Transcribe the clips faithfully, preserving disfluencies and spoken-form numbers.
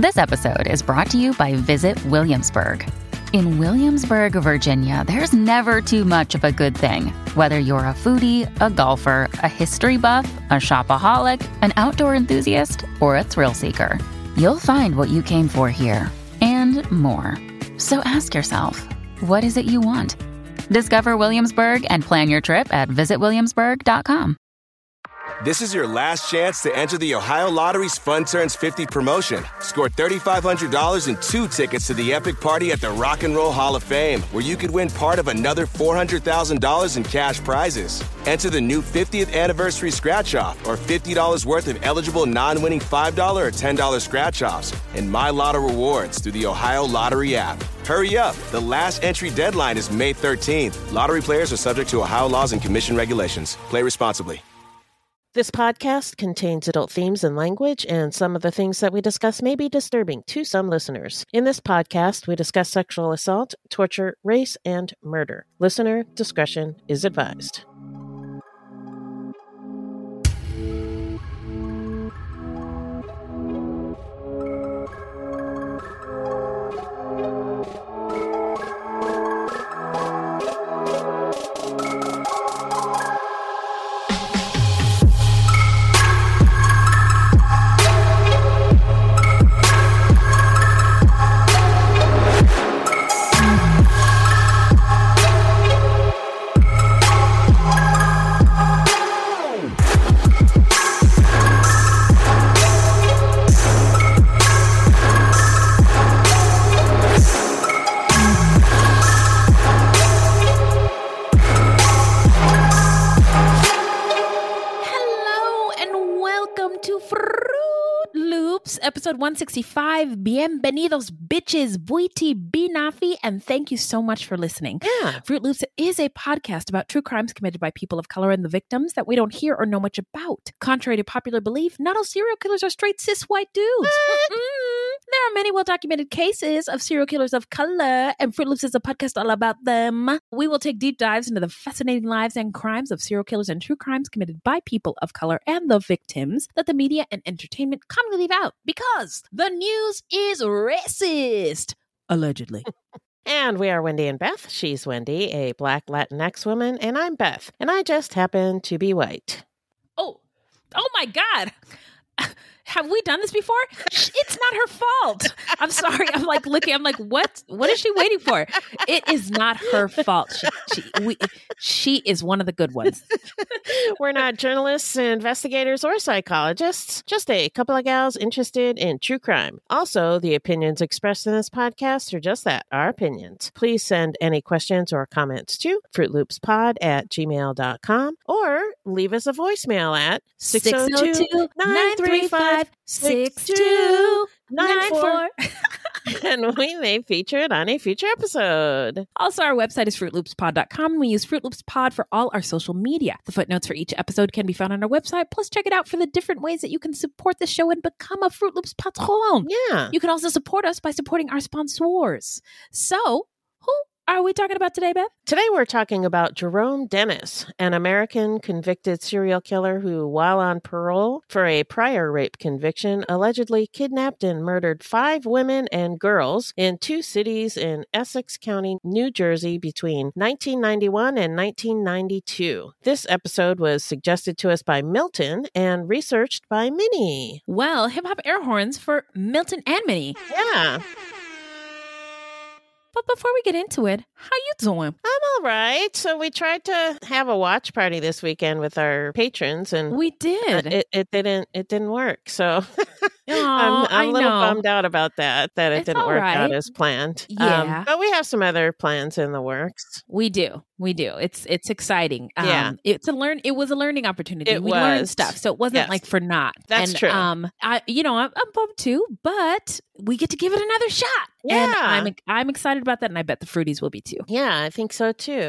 This episode is brought to you by Visit Williamsburg. In Williamsburg, Virginia, there's never too much of a good thing. Whether you're a foodie, a golfer, a history buff, a shopaholic, an outdoor enthusiast, or a thrill seeker, you'll find what you came for here and more. So ask yourself, what is it you want? Discover Williamsburg and plan your trip at visit williamsburg dot com. This is your last chance to enter the Ohio Lottery's Fun Turns fifty promotion. Score three thousand five hundred dollars and two tickets to the epic party at the Rock and Roll Hall of Fame, where you could win part of another four hundred thousand dollars in cash prizes. Enter the new fiftieth anniversary scratch-off or fifty dollars worth of eligible non-winning five dollars or ten dollars scratch-offs and My Lotto rewards through the Ohio Lottery app. Hurry up. The last entry deadline is May thirteenth. Lottery players are subject to Ohio laws and commission regulations. Play responsibly. This podcast contains adult themes and language, and some of the things that we discuss may be disturbing to some listeners. In this podcast, we discuss sexual assault, torture, race, and murder. Listener discretion is advised. Episode one sixty-five. Bienvenidos, bitches, buiti, binafi, and thank you so much for listening. Yeah. Fruit Loops is a podcast about true crimes committed by people of color and the victims that we don't hear or know much about. Contrary to popular belief, not all serial killers are straight cis white dudes. There are many well-documented cases of serial killers of color, and Fruit Loops is a podcast all about them. We will take deep dives into the fascinating lives and crimes of serial killers and true crimes committed by people of color and the victims that the media and entertainment commonly leave out because the news is racist, allegedly. And we are Wendy and Beth. She's Wendy, a Black Latinx woman, and I'm Beth, and I just happen to be white. Oh, oh my God. Have we done this before? It's not her fault. I'm sorry. I'm like looking. I'm like, what? What is she waiting for? It is not her fault. She, she, we, she is one of the good ones. We're not journalists, investigators, or psychologists. Just a couple of gals interested in true crime. Also, the opinions expressed in this podcast are just that, our opinions. Please send any questions or comments to fruitloopspod at gmail dot com or leave us a voicemail at six oh two, nine three five, six two nine four. And we may feature it on a future episode. Also, our website is fruit loops pod dot com. We use Fruit Loops Pod for all our social media. The footnotes for each episode can be found on our website. Plus, check it out for the different ways that you can support the show and become a Fruit Loops patron. Yeah. You can also support us by supporting our sponsors. So, who are we talking about today, Beth? Today we're talking about Jerome Dennis, an American convicted serial killer who, while on parole for a prior rape conviction, allegedly kidnapped and murdered five women and girls in two cities in Essex County, New Jersey between nineteen ninety-one and nineteen ninety-two. This episode was suggested to us by Milton and researched by Minnie. Well, hip-hop air horns for Milton and Minnie. Yeah. But before we get into it, how you doing? I'm all right. So we tried to have a watch party this weekend with our patrons, and we did. Uh, it, it didn't. It didn't work. So Aww, I'm, I'm I a little know. bummed out about that. That it It's didn't all work right. out as planned. Yeah, um, but we have some other plans in the works. We do. We do. It's it's exciting. Um, Yeah. It's a learn. It was a learning opportunity. It we learned was. stuff, so it wasn't Yes. like for naught. That's and, true. Um, I you know I'm, I'm bummed too, but we get to give it another shot. Yeah. And I'm I'm excited about that, and I bet the Fruities will be too. Yeah, I think so too.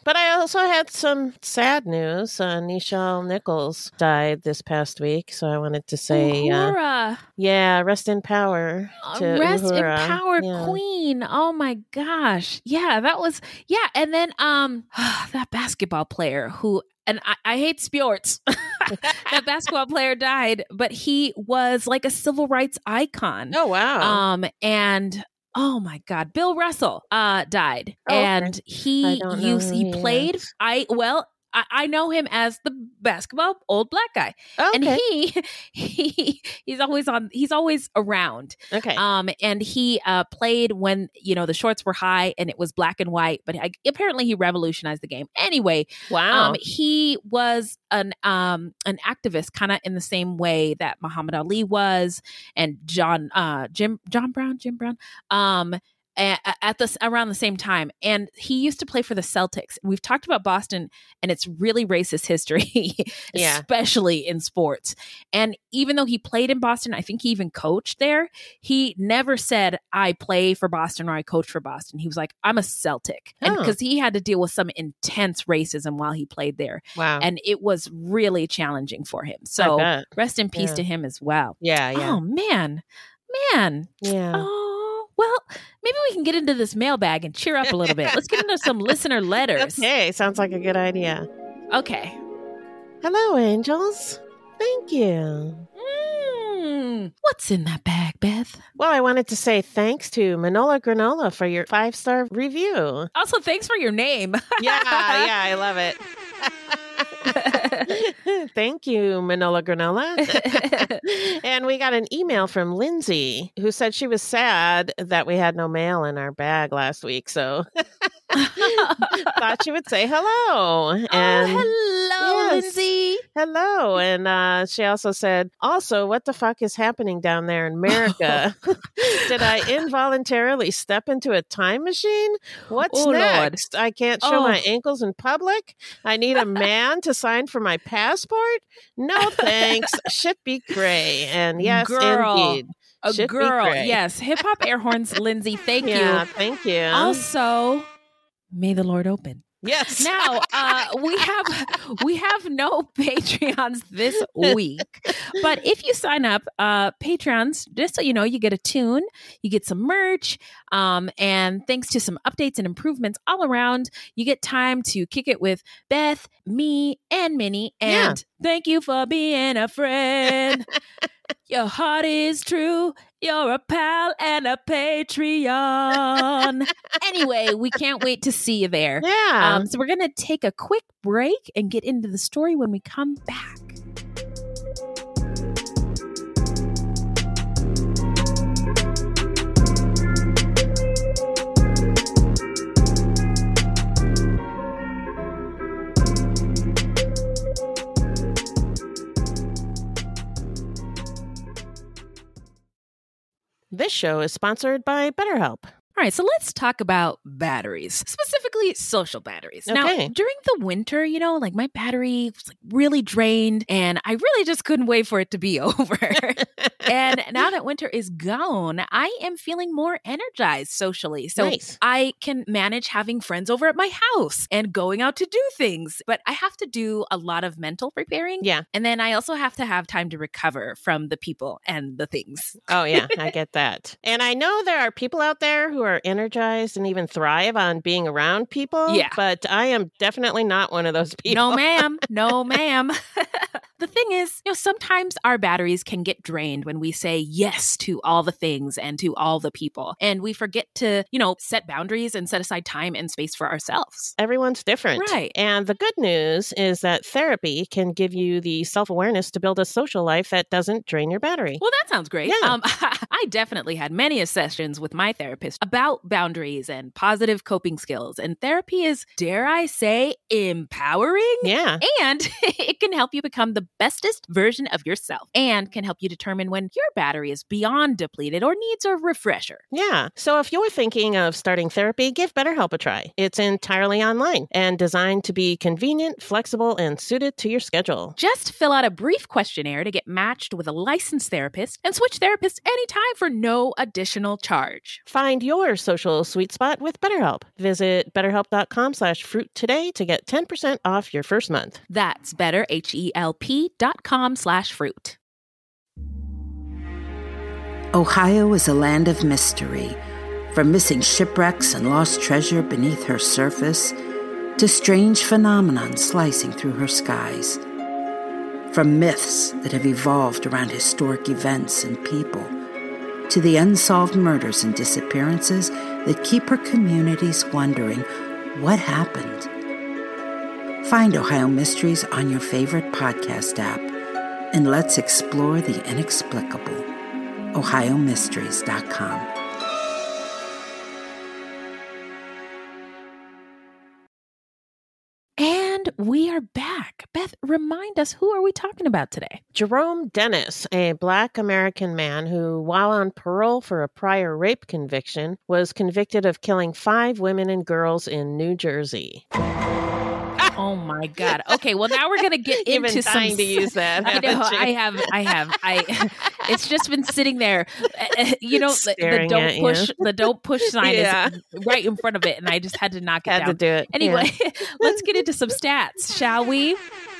But I also had some sad news. Uh, Nichelle Nichols died this past week, so I wanted to say, uh, Uhura. yeah, rest in power. Uh, To rest Uhura. in power, Yeah. queen. Oh my gosh. Yeah, that was, yeah. And then um, that basketball player who, and I, I hate sports. That basketball player died, but he was like a civil rights icon. Oh, wow. Um, and oh my God, Bill Russell uh died, Oh, okay. and I he don't know used who he he played. is. I well. I, I know him as the basketball old black guy, Okay. and he he he's always on. He's always around. okay. Um, and he uh played when you know the shorts were high and it was black and white. But I, apparently he revolutionized the game. Anyway, wow. um, he was an um an activist, kind of in the same way that Muhammad Ali was, and John uh Jim John Brown Jim Brown um. At, at this around the same time, and he used to play for the Celtics. We've talked about Boston and its really racist history, Yeah. especially in sports. And even though he played in Boston, I think he even coached there. He never said, "I play for Boston" or "I coach for Boston." He was like, "I'm a Celtic," and Oh. because he had to deal with some intense racism while he played there, wow. and it was really challenging for him. I So bet. rest in peace Yeah. to him as well. Yeah, yeah. Oh man, man. yeah. Oh, well, maybe we can get into this mailbag and cheer up a little bit. Let's get into some listener letters. Okay, sounds like a good idea. Okay. Hello, angels. Thank you. Mm, what's in that bag, Beth? Well, I wanted to say thanks to Manola Granola for your five-star review. Also, thanks for your name. Yeah, yeah, I love it. Thank you, Manola Granola. And we got an email from Lindsay who said she was sad that we had no mail in our bag last week. So thought she would say hello. And oh, hello, Yes. Lindsay. hello. And uh, she also said, also, what the fuck is happening down there in America? Did I involuntarily step into a time machine? What's Oh, Lord. next? I can't show Oh. my ankles in public. I need a man to sign for my passport? No thanks. Shit be gray. And yes, Girl. indeed. A Shit be girl. gray. Yes. Hip hop air horns, Lindsay. Thank Yeah, you. thank you. Also, may the Lord open. yes. Now, uh, we have we have no Patreons this week, but if you sign up, uh, Patreons, just so you know, you get a tune, you get some merch, um, and thanks to some updates and improvements all around, you get time to kick it with Beth, me, and Minnie. And thank you for being a friend. Your heart is true. You're a pal and a Patreon. Anyway, we can't wait to see you there. Yeah. Um, so we're going to take a quick break and get into the story when we come back. This show is sponsored by BetterHelp. All right, so let's talk about batteries, specifically social batteries. Now, Okay. during the winter, you know, like my battery was like really drained and I really just couldn't wait for it to be over. And now that winter is gone, I am feeling more energized socially. So Nice. I can manage having friends over at my house and going out to do things. But I have to do a lot of mental preparing. Yeah. And then I also have to have time to recover from the people and the things. Oh, yeah, I get that. And I know there are people out there who are energized and even thrive on being around people. Yeah. But I am definitely not one of those people. No, ma'am. No, ma'am. The thing is, you know, sometimes our batteries can get drained when we say yes to all the things and to all the people. And we forget to, you know, set boundaries and set aside time and space for ourselves. Everyone's different. Right. And the good news is that therapy can give you the self-awareness to build a social life that doesn't drain your battery. Well, that sounds great. Yeah. Um, I definitely had many sessions with my therapist about boundaries and positive coping skills. And therapy is, dare I say, empowering. Yeah. And it can help you become the bestest version of yourself and can help you determine when your battery is beyond depleted or needs a refresher. Yeah. So if you're thinking of starting therapy, give BetterHelp a try. It's entirely online and designed to be convenient, flexible, and suited to your schedule. Just fill out a brief questionnaire to get matched with a licensed therapist and switch therapists anytime for no additional charge. Find your social sweet spot with BetterHelp. Visit betterhelp.com slash fruit today to get ten percent off your first month. That's better, H-E-L-P dot com slash fruit. Ohio is a land of mystery, from missing shipwrecks and lost treasure beneath her surface to strange phenomenon slicing through her skies. From myths that have evolved around historic events and people to the unsolved murders and disappearances that keep her communities wondering what happened. Find Ohio Mysteries on your favorite podcast app, and let's explore the inexplicable. ohio mysteries dot com. And we are back. Beth, remind us, who are we talking about today? Jerome Dennis, a Black American man who, while on parole for a prior rape conviction, was convicted of killing five women and girls in New Jersey. Oh my God. Okay, well now we're gonna get You've into been some. dying to use that. I know. haven't you? I have. I have. I. It's just been sitting there. Uh, You know, the, the Staring don't at you. push. The don't push sign Yeah. is right in front of it, and I just had to knock it Had down. to do it. Anyway, let's get into some stats, shall we?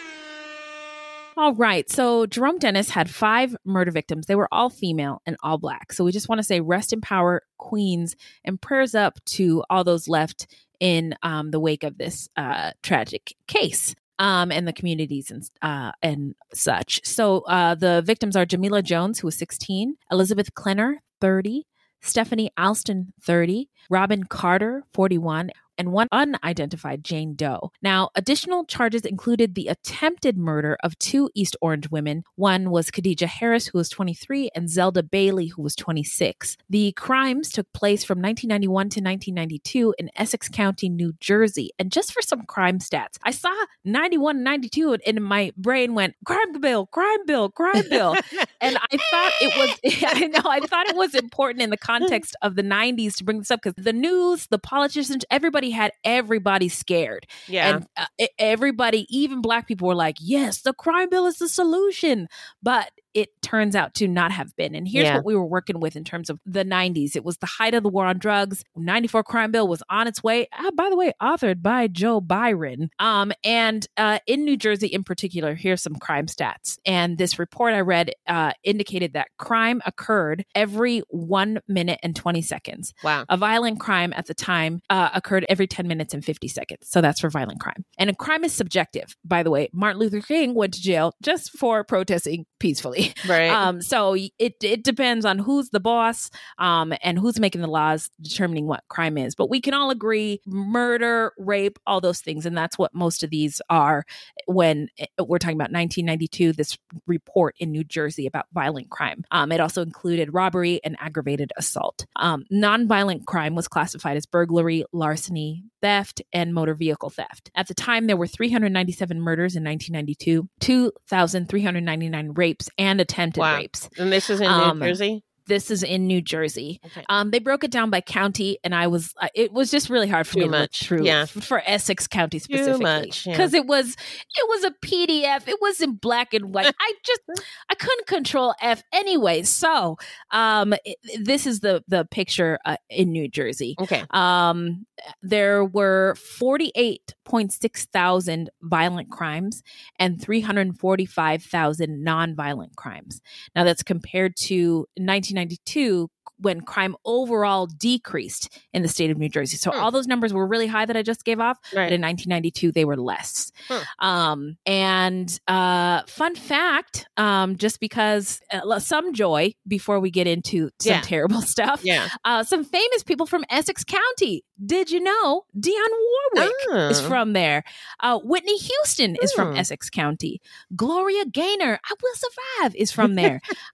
All right. So Jerome Dennis had five murder victims. They were all female and all Black. So we just want to say rest in power, Queens, and prayers up to all those left in um, the wake of this uh, tragic case. Um, and the communities and uh, and such. So uh, the victims are Jamila Jones, who was sixteen, Elizabeth Klenner, thirty, Stephanie Alston, thirty, Robin Carter, forty-one, and one unidentified Jane Doe. Now, additional charges included the attempted murder of two East Orange women. One was Khadijah Harris, who was twenty-three, and Zelda Bailey, who was twenty-six. The crimes took place from nineteen ninety-one to nineteen ninety-two in Essex County, New Jersey. And just for some crime stats, I saw ninety-one and ninety-two, and my brain went, crime bill, crime bill, crime bill. And I thought it was, I know, I thought it was important in the context of the nineties to bring this up because the news, the politicians, everybody had everybody scared. Yeah. And uh, e- everybody, even Black people were like, yes, the crime bill is the solution. But it turns out to not have been. And here's Yeah. what we were working with in terms of the nineties. It was the height of the war on drugs. ninety-four crime bill was on its way. Ah, by the way, authored by Joe Byron. Um, and uh, in New Jersey in particular, here's some crime stats. And this report I read uh, indicated that crime occurred every one minute and twenty seconds. Wow. A violent crime at the time uh, occurred every ten minutes and fifty seconds. So that's for violent crime. And a crime is subjective. By the way, Martin Luther King went to jail just for protesting peacefully. Right. Um, so it it depends on who's the boss um, and who's making the laws determining what crime is. But we can all agree murder, rape, all those things. And that's what most of these are when we're talking about nineteen ninety-two, this report in New Jersey about violent crime. Um, it also included robbery and aggravated assault. Um, nonviolent crime was classified as burglary, larceny, theft, and motor vehicle theft. At the time, there were three hundred ninety-seven murders in nineteen ninety-two, two thousand three hundred ninety-nine rapes, and attempted Wow. rapes. And this is in Um, New Jersey? This is in New Jersey. Okay. Um, they broke it down by county, and I was uh, it was just really hard for Too me to look much. through Yeah. f- for Essex County specifically much, yeah. because it was it was a P D F. It was in black and white. I just I couldn't control F anyway. So um, it, this is the the picture uh, in New Jersey. Okay. Um, there were forty-eight point six thousand violent crimes and three hundred forty-five thousand nonviolent crimes. Now that's compared to nineteen ninety-two when crime overall decreased in the state of New Jersey. So Hmm. all those numbers were really high that I just gave off, Right. but in nineteen ninety-two they were less. Hmm. Um, and uh, fun fact, um, just because uh, some joy before we get into some Yeah. terrible stuff. Yeah. Uh, some famous people from Essex County. Did you know Dionne Warwick Oh. is from there? Uh, Whitney Houston is from Hmm. Essex County. Gloria Gaynor, I Will Survive, is from there.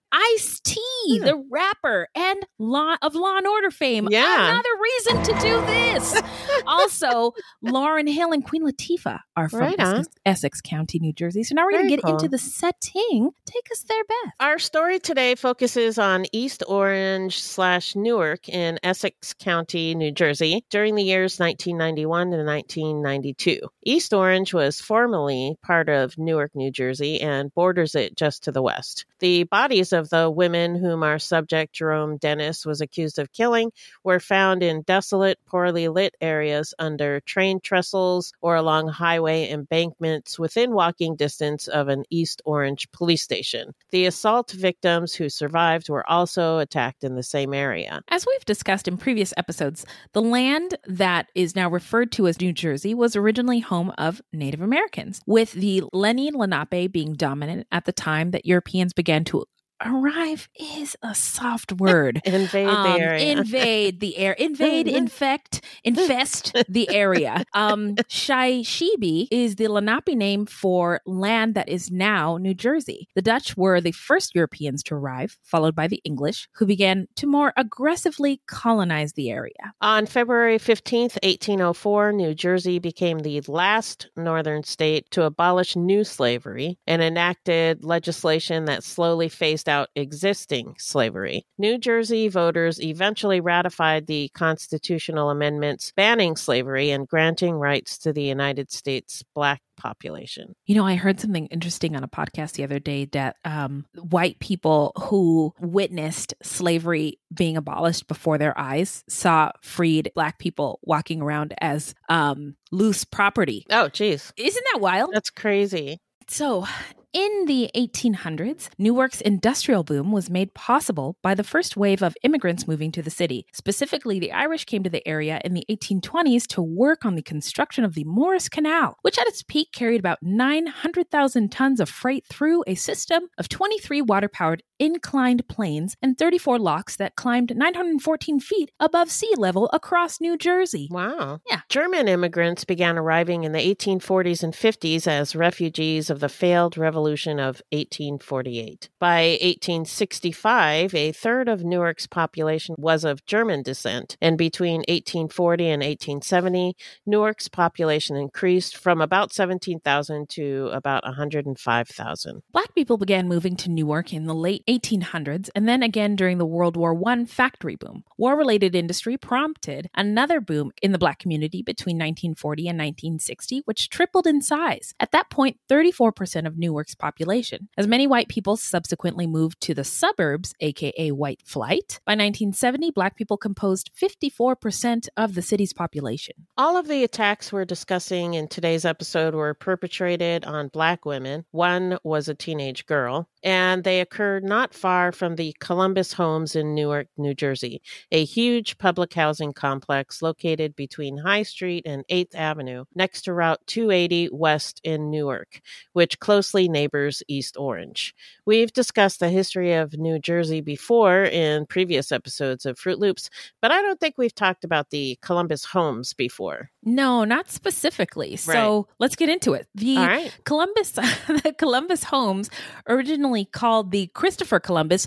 Ice-T, Hmm. the rapper and Law of Law and Order fame. Yeah. Another reason to do this. Also, Lauryn Hill and Queen Latifah are from Right on. Essex, Essex County, New Jersey. So now we're going Very to get cool. into the setting. Take us there, Beth. Our story today focuses on East Orange slash Newark in Essex County, New Jersey, during the years nineteen ninety-one to nineteen ninety-two. East Orange was formerly part of Newark, New Jersey, and borders it just to the west. The bodies of the women whom our subject, Jerome Dennis, was accused of killing were found in desolate, poorly lit areas under train trestles or along highway embankments within walking distance of an East Orange police station. The assault victims who survived were also attacked in the same area. As we've discussed in previous episodes, the land that is now referred to as New Jersey was originally home of Native Americans, with the Lenni Lenape being dominant at the time that Europeans began to arrive is a soft word. Invade Um, the area. Invade the air. Invade, infect, infest the area. Um, Shai-Shibi is the Lenape name for land that is now New Jersey. The Dutch were the first Europeans to arrive, followed by the English, who began to more aggressively colonize the area. On February fifteenth, eighteen oh four, New Jersey became the last northern state to abolish new slavery and enacted legislation that slowly phased out existing slavery. New Jersey voters eventually ratified the constitutional amendments banning slavery and granting rights to the United States Black population. You know, I heard something interesting on a podcast the other day that um, white people who witnessed slavery being abolished before their eyes saw freed Black people walking around as um, loose property. Oh, geez. Isn't that wild? That's crazy. So, in the eighteen hundreds, Newark's industrial boom was made possible by the first wave of immigrants moving to the city. Specifically, the Irish came to the area in the eighteen twenties to work on the construction of the Morris Canal, which at its peak carried about nine hundred thousand tons of freight through a system of twenty-three water-powered inclined planes and thirty-four locks that climbed nine hundred fourteen feet above sea level across New Jersey. Wow. Yeah. German immigrants began arriving in the eighteen forties and fifties as refugees of the failed revolution of eighteen forty-eight. By eighteen sixty-five, a third of Newark's population was of German descent, and between eighteen forty and eighteen seventy, Newark's population increased from about seventeen thousand to about one hundred five thousand. Black people began moving to Newark in the late eighteen hundreds and then again during the World War One factory boom. War-related industry prompted another boom in the Black community between nineteen forty and nineteen sixty, which tripled in size. At that point, thirty-four percent of Newark's population. As many white people subsequently moved to the suburbs, aka white flight, by nineteen seventy, Black people composed fifty-four percent of the city's population. All of the attacks we're discussing in today's episode were perpetrated on Black women. One was a teenage girl, and they occurred not far from the Columbus Homes in Newark, New Jersey, a huge public housing complex located between High Street and eighth Avenue, next to Route two eighty West in Newark, which closely neighbors East Orange. We've discussed the history of New Jersey before in previous episodes of Fruit Loops, but I don't think we've talked about the Columbus Homes before. No, not specifically. So Right. let's get into it. The All right. Columbus, the Columbus Homes, originally called the Christopher Columbus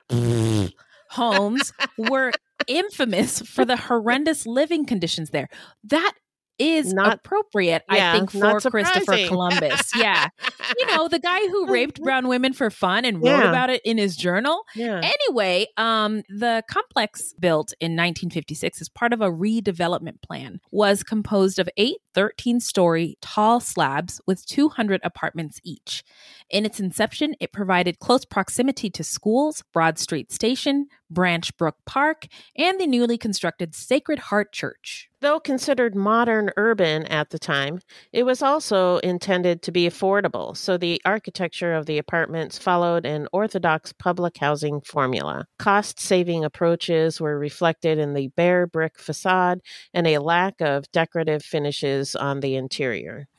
Homes, were infamous for the horrendous living conditions there. That is Not- appropriate, yeah, I think, not for Christopher surprising. Columbus. Yeah. You know, the guy who raped brown women for fun and wrote Yeah. about it in his journal. Yeah. Anyway, um, the complex built in nineteen fifty-six as part of a redevelopment plan was composed of eight thirteen-story tall slabs with two hundred apartments each. In its inception, it provided close proximity to schools, Broad Street Station, Branch Brook Park, and the newly constructed Sacred Heart Church. Though considered modern urban at the time, it was also intended to be affordable, so the architecture of the apartments followed an orthodox public housing formula. Cost-saving approaches were reflected in the bare brick facade and a lack of decorative finishes on the interior. Hmm.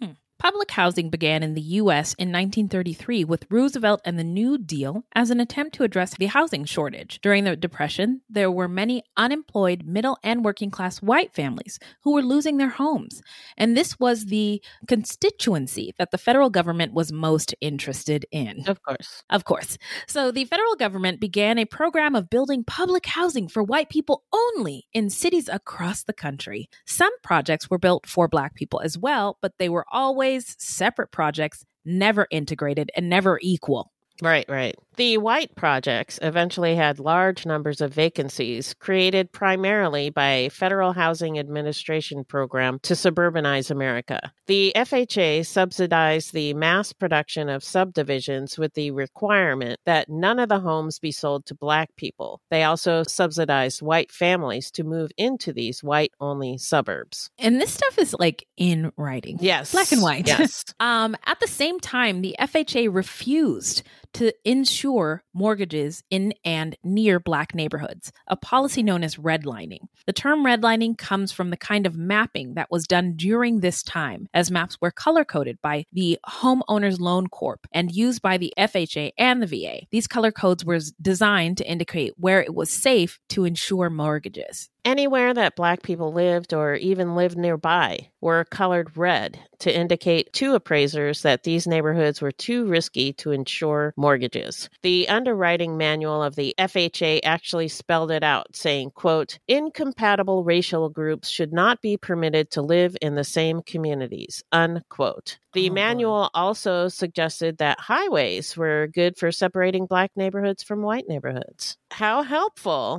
Public housing began in the U S in nineteen thirty-three with Roosevelt and the New Deal as an attempt to address the housing shortage. During the Depression, there were many unemployed middle and working class white families who were losing their homes. And this was the constituency that the federal government was most interested in. Of course. Of course. So the federal government began a program of building public housing for white people only in cities across the country. Some projects were built for Black people as well, but they were always separate projects, never integrated and never equal. Right, right. The white projects eventually had large numbers of vacancies created primarily by a Federal Housing Administration program to suburbanize America. The F H A subsidized the mass production of subdivisions with the requirement that none of the homes be sold to Black people. They also subsidized white families to move into these white-only suburbs. And this stuff is like in writing. Yes. Black and white. Yes. um, at the same time, the F H A refused to insure mortgages in and near Black neighborhoods, a policy known as redlining. The term redlining comes from the kind of mapping that was done during this time, as maps were color-coded by the Homeowners Loan Corp and used by the F H A and the V A. These color codes were designed to indicate where it was safe to insure mortgages. Anywhere that Black people lived or even lived nearby were colored red to indicate to appraisers that these neighborhoods were too risky to insure mortgages. The underwriting manual of the F H A actually spelled it out, saying, quote, incompatible racial groups should not be permitted to live in the same communities, unquote. The Oh, manual boy. also suggested that highways were good for separating Black neighborhoods from white neighborhoods. How helpful.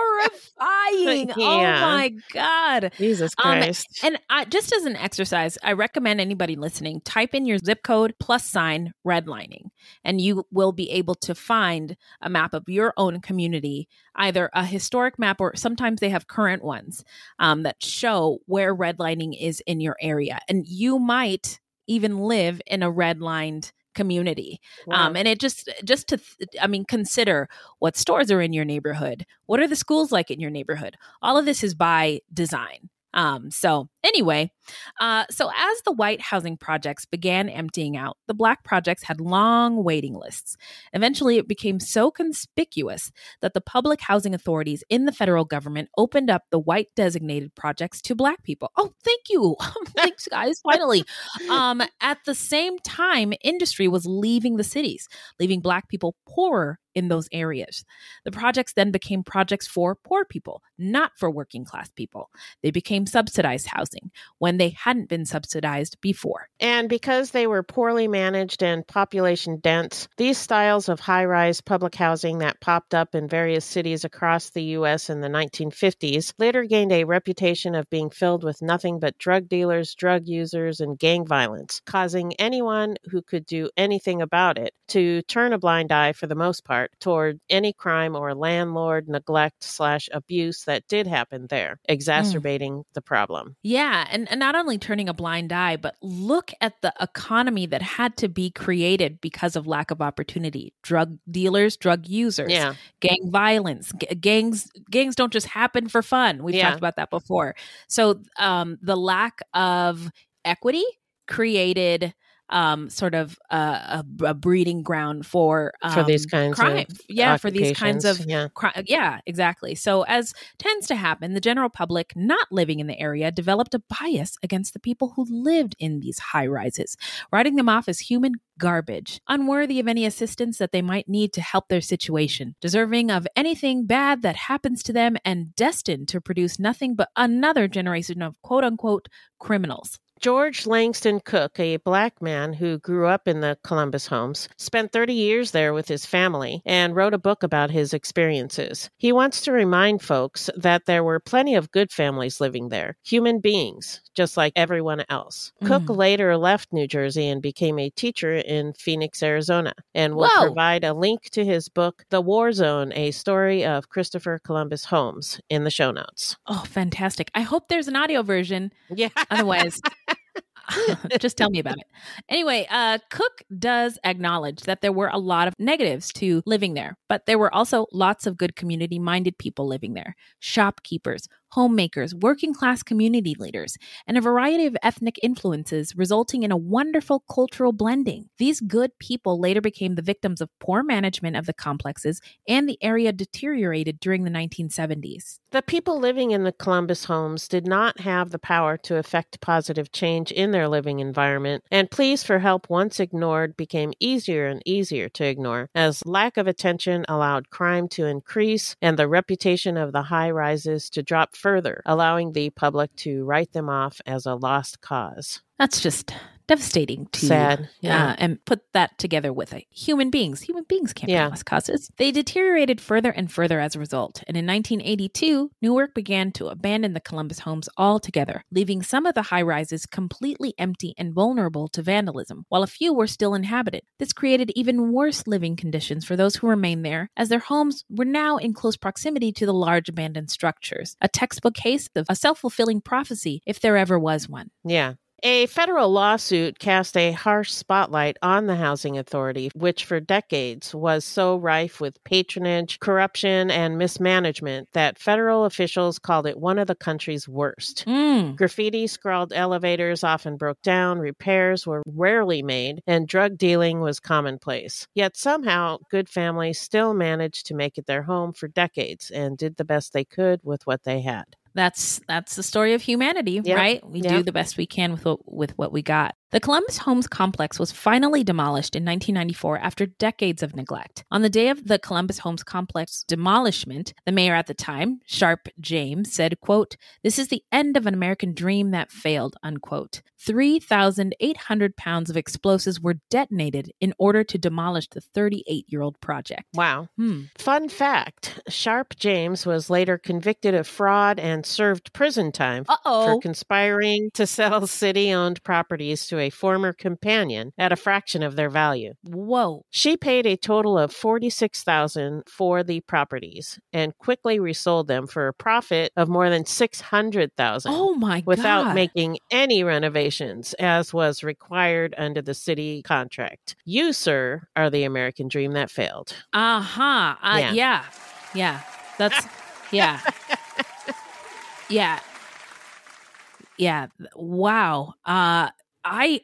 Horrifying. Oh Yeah. my God. Jesus Um, Christ. and I, just as an exercise, I recommend anybody listening, type in your zip code plus sign redlining, and you will be able to find a map of your own community, either a historic map or sometimes they have current ones um, that show where redlining is in your area. And you might even live in a redlined community. Wow. Um, and it just, just to, I mean, consider what stores are in your neighborhood. What are the schools like in your neighborhood? All of this is by design. Um, so anyway, uh, so as the white housing projects began emptying out, the Black projects had long waiting lists. Eventually, it became so conspicuous that the public housing authorities in the federal government opened up the white designated projects to Black people. Oh, thank you. Thanks, guys. Finally. Um, at the same time, industry was leaving the cities, leaving Black people poorer in those areas. The projects then became projects for poor people, not for working class people. They became subsidized housing when they hadn't been subsidized before. And because they were poorly managed and population dense, these styles of high-rise public housing that popped up in various cities across the U S in the nineteen fifties later gained a reputation of being filled with nothing but drug dealers, drug users, and gang violence, causing anyone who could do anything about it to turn a blind eye, for the most part, toward any crime or landlord neglect slash abuse that did happen there, exacerbating mm. the problem. Yeah, and, and not only turning a blind eye, but look at the economy that had to be created because of lack of opportunity. Drug dealers, drug users, yeah. gang violence. G- gangs gangs don't just happen for fun. We've yeah. talked about that before. So um, the lack of equity created Um, sort of uh, a, a breeding ground for um, for these kinds crime. of yeah, for these kinds of yeah. crime. Yeah, exactly. So as tends to happen, the general public not living in the area developed a bias against the people who lived in these high rises, writing them off as human garbage, unworthy of any assistance that they might need to help their situation, deserving of anything bad that happens to them, and destined to produce nothing but another generation of quote unquote criminals. George Langston Cook, a Black man who grew up in the Columbus homes, spent thirty years there with his family and wrote a book about his experiences. He wants to remind folks that there were plenty of good families living there, human beings, just like everyone else. Mm. Cook later left New Jersey and became a teacher in Phoenix, Arizona, and will Whoa. provide a link to his book, The War Zone, A Story of Christopher Columbus Homes, in the show notes. Oh, fantastic. I hope there's an audio version. Yeah. Otherwise... Just tell me about it. Anyway, uh, Cook does acknowledge that there were a lot of negatives to living there, but there were also lots of good community-minded people living there. Shopkeepers, homemakers, working class community leaders, and a variety of ethnic influences, resulting in a wonderful cultural blending. These good people later became the victims of poor management of the complexes, and the area deteriorated during the nineteen seventies. The people living in the Columbus homes did not have the power to effect positive change in their living environment, and pleas for help once ignored became easier and easier to ignore, as lack of attention allowed crime to increase and the reputation of the high-rises to drop further, allowing the public to write them off as a lost cause. That's just devastating to sad, yeah. uh, and put that together with a human beings. Human beings can't Yeah. be lost causes. They deteriorated further and further as a result. And in nineteen eighty-two, Newark began to abandon the Columbus homes altogether, leaving some of the high-rises completely empty and vulnerable to vandalism, while a few were still inhabited. This created even worse living conditions for those who remained there, as their homes were now in close proximity to the large abandoned structures. A textbook case of a self-fulfilling prophecy, if there ever was one. Yeah. A federal lawsuit cast a harsh spotlight on the Housing Authority, which for decades was so rife with patronage, corruption, and mismanagement that federal officials called it one of the country's worst. Mm. Graffiti scrawled elevators often broke down, repairs were rarely made, and drug dealing was commonplace. Yet somehow, good families still managed to make it their home for decades and did the best they could with what they had. That's that's the story of humanity, Yep. right? We Yep. do the best we can with what, with what we got. The Columbus Homes complex was finally demolished in nineteen ninety-four after decades of neglect. On the day of the Columbus Homes complex demolishment, the mayor at the time, Sharpe James, said, quote, "This is the end of an American dream that failed," unquote. three thousand eight hundred pounds of explosives were detonated in order to demolish the thirty-eight-year-old project. Wow. Hmm. Fun fact, Sharpe James was later convicted of fraud and served prison time Uh-oh. for conspiring to sell city-owned properties to a former companion at a fraction of their value. Whoa. She paid a total of forty-six thousand dollars for the properties and quickly resold them for a profit of more than six hundred thousand dollars. Oh my Without God. making any renovations, as was required under the city contract. You, sir, are the American dream that failed. Uh-huh. Uh, Yeah. yeah. Yeah. That's, yeah. Yeah. Yeah. Wow. Uh, I,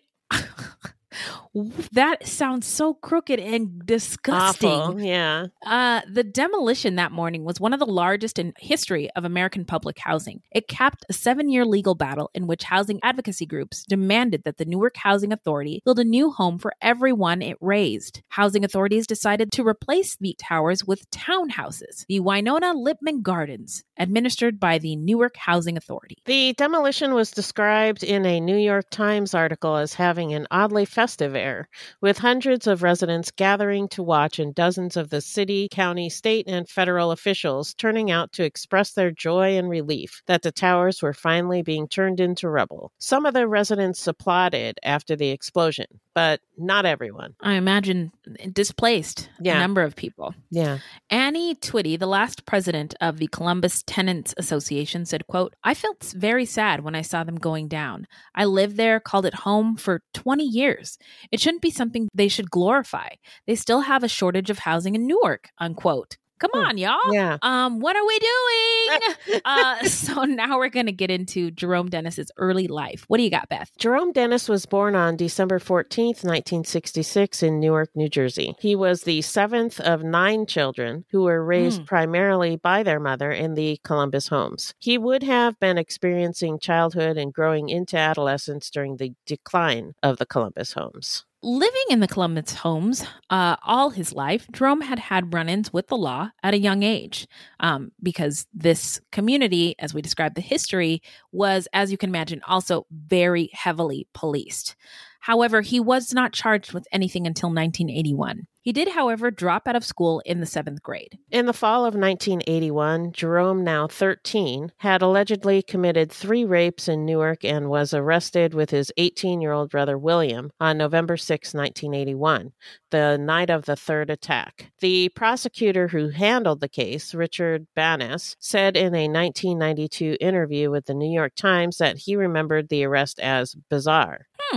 that sounds so crooked and disgusting. Awful. Yeah. Uh, the demolition that morning was one of the largest in history of American public housing. It capped a seven-year legal battle in which housing advocacy groups demanded that the Newark Housing Authority build a new home for everyone it raised. Housing authorities decided to replace the towers with townhouses, the Winona Lippman Gardens, administered by the Newark Housing Authority. The demolition was described in a New York Times article as having an oddly festive air, with hundreds of residents gathering to watch and dozens of the city, county, state, and federal officials turning out to express their joy and relief that the towers were finally being turned into rubble. Some of the residents applauded after the explosion, but not everyone. I imagine displaced Yeah. a number of people. Yeah. Annie Twitty, the last president of the Columbus Tenants Association, said, quote, "I felt very sad when I saw them going down. I lived there, called it home for twenty years. It shouldn't be something they should glorify. They still have a shortage of housing in Newark," unquote. Come on, y'all. Yeah. Um, what are we doing? uh, so now we're going to get into Jerome Dennis's early life. What do you got, Beth? Jerome Dennis was born on December fourteenth, nineteen sixty-six in Newark, New Jersey. He was the seventh of nine children who were raised Mm. primarily by their mother in the Columbus homes. He would have been experiencing childhood and growing into adolescence during the decline of the Columbus homes. Living in the Columbus homes uh, all his life, Jerome had had run-ins with the law at a young age um, because this community, as we described the history, was, as you can imagine, also very heavily policed. However, he was not charged with anything until nineteen eighty-one. He did, however, drop out of school in the seventh grade. In the fall of nineteen eighty-one, Jerome, now thirteen, had allegedly committed three rapes in Newark and was arrested with his eighteen-year-old brother William on November sixth, nineteen eighty-one, the night of the third attack. The prosecutor who handled the case, Richard Banas, said in a nineteen ninety-two interview with the New York Times that he remembered the arrest as bizarre. Hmm.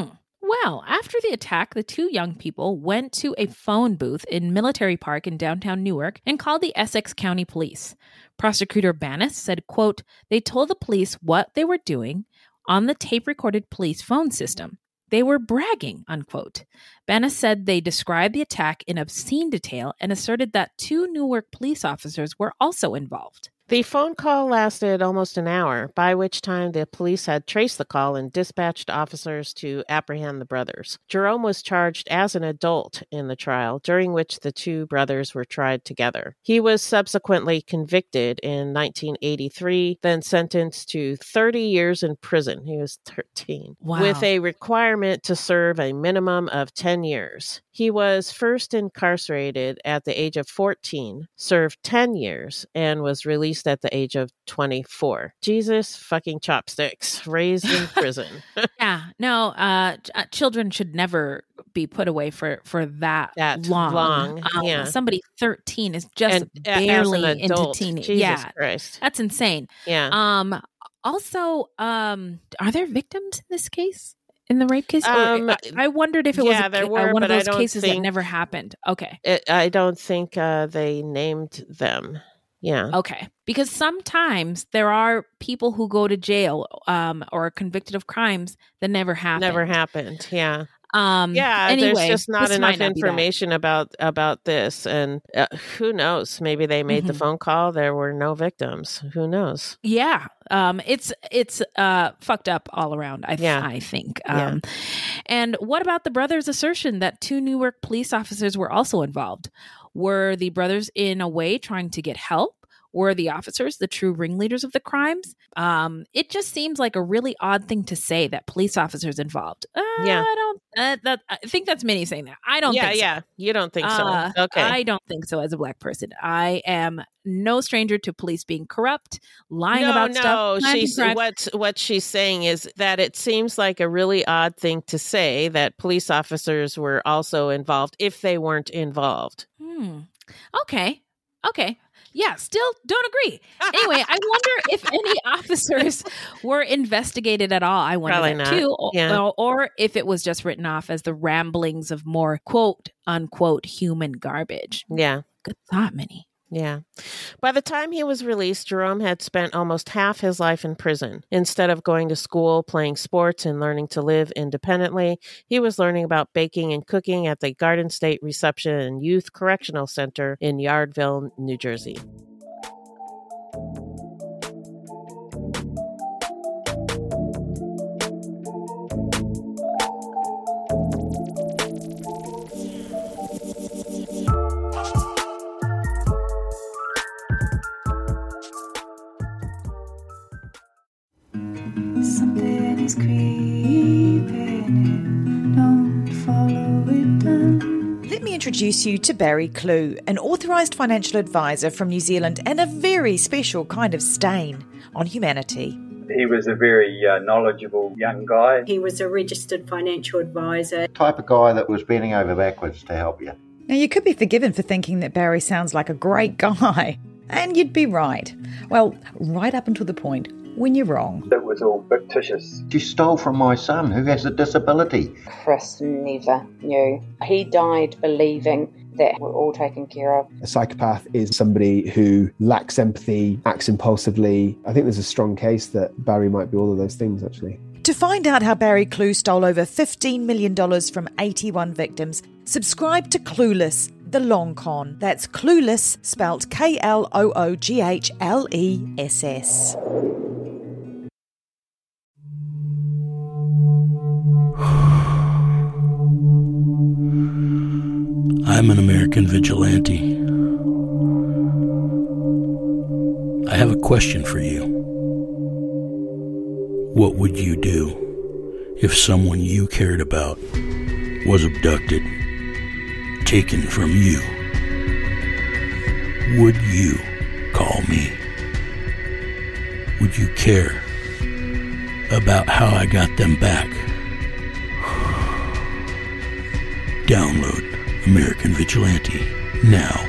Well, after the attack, the two young people went to a phone booth in Military Park in downtown Newark and called the Essex County Police. Prosecutor Banas said, quote, they told the police what they were doing on the tape-recorded police phone system. They were bragging, unquote. Banas said they described the attack in obscene detail and asserted that two Newark police officers were also involved. The phone call lasted almost an hour, by which time the police had traced the call and dispatched officers to apprehend the brothers. Jerome was charged as an adult in the trial, during which the two brothers were tried together. He was subsequently convicted in nineteen eighty-three, then sentenced to thirty years in prison. He was thirteen, wow. with a requirement to serve a minimum of ten years. He was first incarcerated at the age of fourteen, served ten years, and was released at the age of twenty-four. Jesus fucking chopsticks, raised in prison. yeah, no, uh, ch- children should never be put away for, for that, that long. long um, yeah. Somebody thirteen is just and, barely as an adult, into teenage. Jesus yeah, Christ. That's insane. Yeah. Um. Also, um, are there victims in this case? In the rape case? Um, or, I wondered if it yeah, was a, there were, uh, one of but I those don't cases think- that never happened. Okay. It, I don't think uh, they named them. Yeah. Okay. Because sometimes there are people who go to jail um, or are convicted of crimes that never happened. Never happened. Yeah. Um, yeah. anyway, there's just not this enough might not be information about about this, and uh, who knows? Maybe they made Mhm. the phone call. There were no victims. Who knows? Yeah. Um, it's it's uh, fucked up all around, I, th- Yeah. I think. Um, and what about the brothers' assertion that two Newark police officers were also involved? Were the brothers in a way trying to get help? Were the officers the true ringleaders of the crimes? Um, it just seems like a really odd thing to say that police officers involved. Uh, Yeah. I don't. Uh, that I think that's Minnie saying that. I don't. yeah. think so. Yeah. You don't think so? Uh, Okay. I don't think so. As a black person, I am no stranger to police being corrupt, lying no, about no. stuff. planting She's crime. what what she's saying is that it seems like a really odd thing to say that police officers were also involved if they weren't involved. Hmm. Okay. Okay. Yeah, still don't agree. Anyway, I wonder if any officers were investigated at all. I wonder Probably that not. too. Or, Yeah. or if it was just written off as the ramblings of more quote unquote human garbage. Yeah. Good thought, Minnie. Yeah. By the time he was released, Jerome had spent almost half his life in prison. Instead of going to school, playing sports, and learning to live independently, he was learning about baking and cooking at the Garden State Reception and Youth Correctional Center in Yardville, New Jersey. Something is creeping in. Don't follow it down. Let me introduce you to Barry Clew, an authorised financial advisor from New Zealand and a very special kind of stain on humanity. He was a very uh, knowledgeable young guy. He was a registered financial advisor. Type of guy that was bending over backwards to help you. Now, you could be forgiven for thinking that Barry sounds like a great guy, and you'd be right. Well, right up until the point when you're wrong. It was all fictitious. You stole from my son who has a disability. Chris never knew. He died believing that we're all taken care of. A psychopath is somebody who lacks empathy, acts impulsively. I think there's a strong case that Barry might be all of those things, actually. To find out how Barry Clew stole over fifteen million dollars from eighty-one victims, subscribe to Clueless, the long con. That's Clueless, spelt K L O O G H L E S S. I'm an American vigilante. I have a question for you. What would you do if someone you cared about was abducted, taken from you? Would you call me? Would you care about how I got them back? Download American Vigilante now.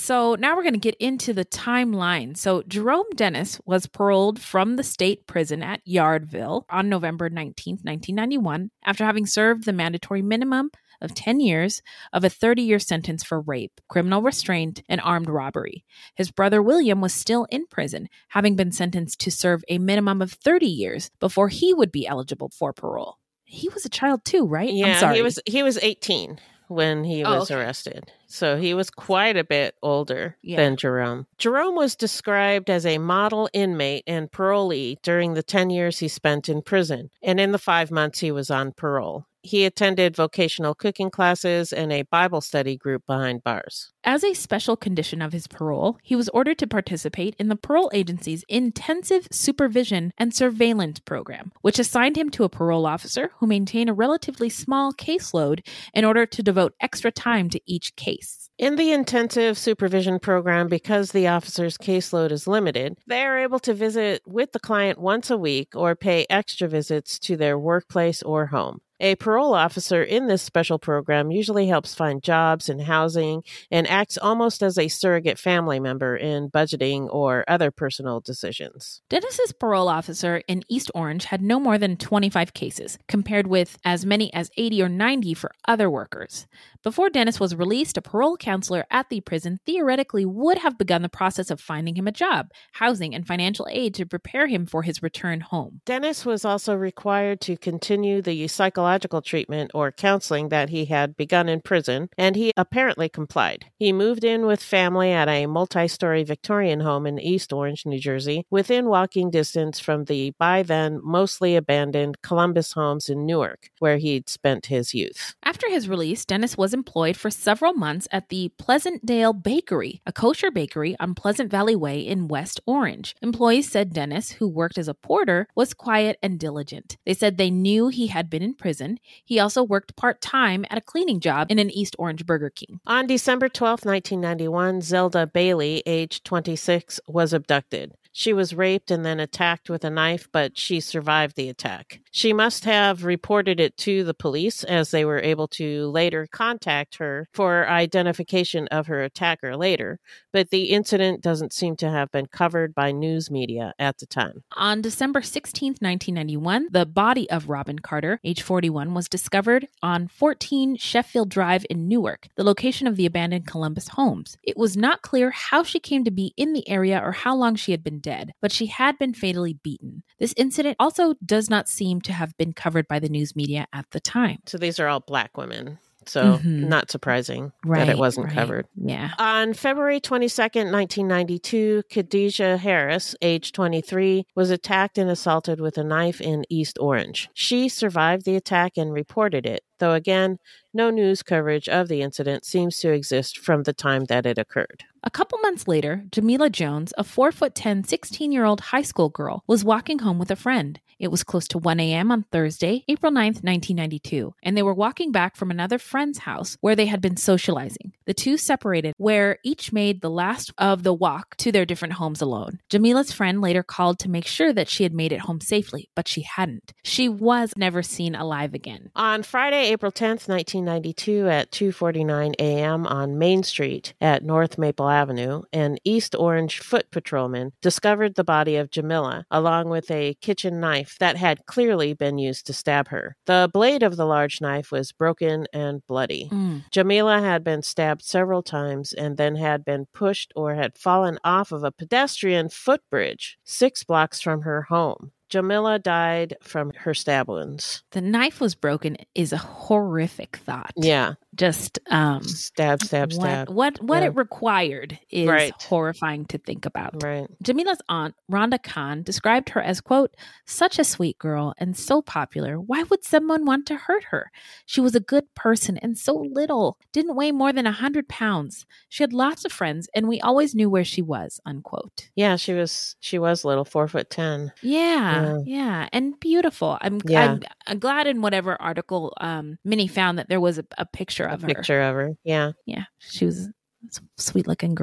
So now we're going to get into the timeline. So Jerome Dennis was paroled from the state prison at Yardville on November nineteenth, nineteen ninety-one, after having served the mandatory minimum of ten years of a thirty-year sentence for rape, criminal restraint, and armed robbery. His brother William was still in prison, having been sentenced to serve a minimum of thirty years before he would be eligible for parole. He was a child too, right? Yeah, I'm sorry. he was he was eighteen when he Oh, was okay. arrested. So he was quite a bit older Yeah. than Jerome. Jerome was described as a model inmate and parolee during the ten years he spent in prison, and in the five months he was on parole. He attended vocational cooking classes and a Bible study group behind bars. As a special condition of his parole, he was ordered to participate in the parole agency's intensive supervision and surveillance program, which assigned him to a parole officer who maintained a relatively small caseload in order to devote extra time to each case. In the intensive supervision program, because the officer's caseload is limited, they are able to visit with the client once a week or pay extra visits to their workplace or home. A parole officer in this special program usually helps find jobs and housing and acts almost as a surrogate family member in budgeting or other personal decisions. Dennis's parole officer in East Orange had no more than twenty-five cases, compared with as many as eighty or ninety for other workers. Before Dennis was released, a parole counselor at the prison theoretically would have begun the process of finding him a job, housing, and financial aid to prepare him for his return home. Dennis was also required to continue the psychological treatment or counseling that he had begun in prison, and he apparently complied. He moved in with family at a multi-story Victorian home in East Orange, New Jersey, within walking distance from the by then mostly abandoned Columbus homes in Newark, where he'd spent his youth. After his release, Dennis was employed for several months at the Pleasantdale Bakery, a kosher bakery on Pleasant Valley Way in West Orange. Employees said Dennis, who worked as a porter, was quiet and diligent. They said they knew he had been in prison. He also worked part-time at a cleaning job in an East Orange Burger King. On December twelfth, nineteen ninety-one, Zelda Bailey, age twenty-six, was abducted. She was raped and then attacked with a knife, but she survived the attack. She must have reported it to the police, as they were able to later contact her for identification of her attacker later, but the incident doesn't seem to have been covered by news media at the time. On December sixteenth, nineteen ninety-one, the body of Robin Carter, age forty-one, was discovered on fourteen Sheffield Drive in Newark, the location of the abandoned Columbus homes. It was not clear how she came to be in the area or how long she had been dead, but she had been fatally beaten. This incident also does not seem to have been covered by the news media at the time. So these are all Black women. So Mhm. not surprising Right, that it wasn't right. covered. Yeah. On February twenty-second, nineteen ninety-two, Khadijah Harris, age twenty-three, was attacked and assaulted with a knife in East Orange. She survived the attack and reported it, though again, no news coverage of the incident seems to exist from the time that it occurred. A couple months later, Jamila Jones, a four foot ten, sixteen-year-old high school girl, was walking home with a friend. It was close to one a.m. on Thursday, April ninth, nineteen ninety-two, and they were walking back from another friend's house where they had been socializing. The two separated, where each made the last of the walk to their different homes alone. Jamila's friend later called to make sure that she had made it home safely, but she hadn't. She was never seen alive again. On Friday, April tenth, nineteen ninety-two, at two forty-nine a.m. on Main Street at North Maple Avenue, an East Orange foot patrolman discovered the body of Jamila, along with a kitchen knife that had clearly been used to stab her. The blade of the large knife was broken and bloody. Mm. Jamila had been stabbed several times and then had been pushed or had fallen off of a pedestrian footbridge six blocks from her home. Jamila died from her stab wounds. The knife was broken is a horrific thought. Yeah. Just um, stab, stab, stab. What what, what Yeah. it required is Right. horrifying to think about. Right. Jamila's aunt, Rhonda Khan, described her as, quote, such a sweet girl and so popular. Why would someone want to hurt her? She was a good person and so little. Didn't weigh more than one hundred pounds. She had lots of friends and we always knew where she was, unquote. Yeah, she was she was little, four foot ten. Yeah, Yeah. yeah, and beautiful. I'm, Yeah. I'm, I'm glad in whatever article um, Minnie found that there was a, a picture of her. Picture of her. Yeah. Yeah, she was a sweet looking girl.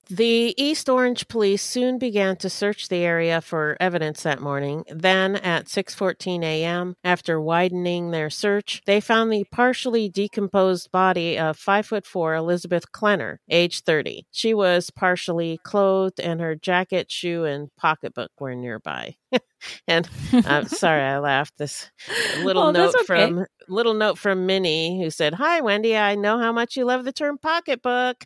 The East Orange police soon began to search the area for evidence that morning. Then, at six fourteen a.m., after widening their search, they found the partially decomposed body of five foot four Elizabeth Klenner, age thirty. She was partially clothed, and her jacket, shoe, and pocketbook were nearby. And I'm sorry, I laughed. This little Oh, note that's okay. from little note from Minnie, who said, "Hi, Wendy. I know how much you love the term pocketbook."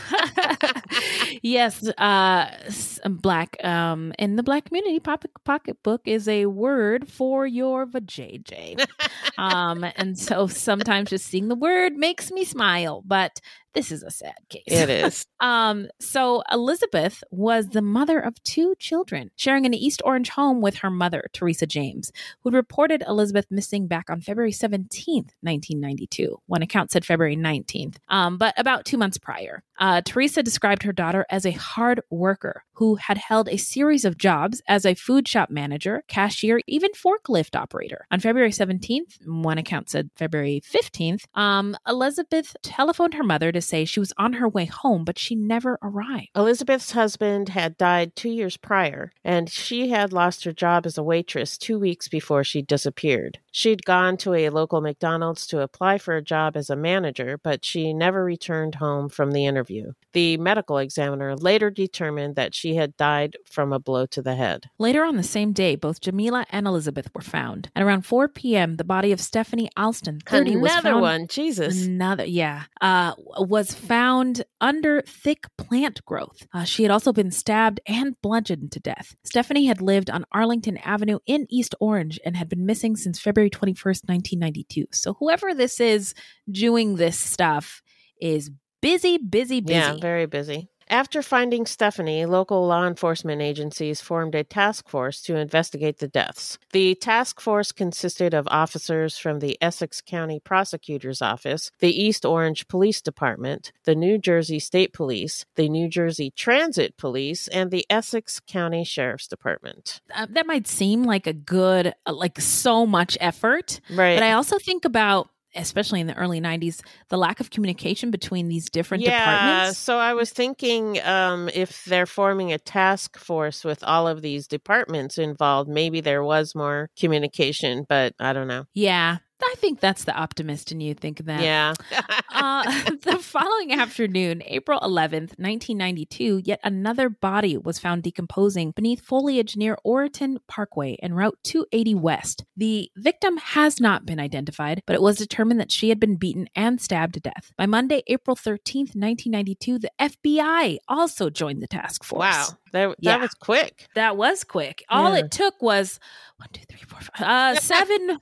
Yes, uh, s- black. Um, in the black community, pocket pocketbook is a word for your vajayjay. um, and so sometimes just seeing the word makes me smile, but this is a sad case. It is. Um, so Elizabeth was the mother of two children, sharing an East Orange home with her mother, Teresa James, who reported Elizabeth missing back on February seventeenth, nineteen ninety-two. One account said February nineteenth, um, but about two months prior. Uh, Teresa described her daughter as a hard worker who had held a series of jobs as a food shop manager, cashier, even forklift operator. On February seventeenth, one account said February fifteenth, um, Elizabeth telephoned her mother to say she was on her way home, but she never arrived. Elizabeth's husband had died two years prior, and she had lost her job as a waitress two weeks before she disappeared. She'd gone to a local McDonald's to apply for a job as a manager, but she never returned home from the interview. The medical examiner later determined that she had died from a blow to the head. Later on the same day, both Jamila and Elizabeth were found. At around four p.m., the body of Stephanie Alston, thirty, was Another found. one, Jesus. Another, yeah, uh, was found under thick plant growth. Uh, she had also been stabbed and bludgeoned to death. Stephanie had lived on Arlington Avenue in East Orange and had been missing since February twenty-first, nineteen ninety-two. So whoever this is doing this stuff is busy, busy, busy. Yeah, very busy. After finding Stephanie, local law enforcement agencies formed a task force to investigate the deaths. The task force consisted of officers from the Essex County Prosecutor's Office, the East Orange Police Department, the New Jersey State Police, the New Jersey Transit Police, and the Essex County Sheriff's Department. Uh, that might seem like a good, uh, like so much effort. Right. But I also think about, especially in the early nineties, the lack of communication between these different yeah, departments. So I was thinking um, if they're forming a task force with all of these departments involved, maybe there was more communication, but I don't know. Yeah. I think that's the optimist in you thinking that. Yeah. uh, the following afternoon, April eleventh, nineteen ninety-two, yet another body was found decomposing beneath foliage near Orton Parkway and Route two eighty West. The victim has not been identified, but it was determined that she had been beaten and stabbed to death. By Monday, April thirteenth, nineteen ninety-two, the F B I also joined the task force. Wow. That, that Yeah. was quick. That was quick. All Yeah. it took was one, two, three, four, five, uh, seven,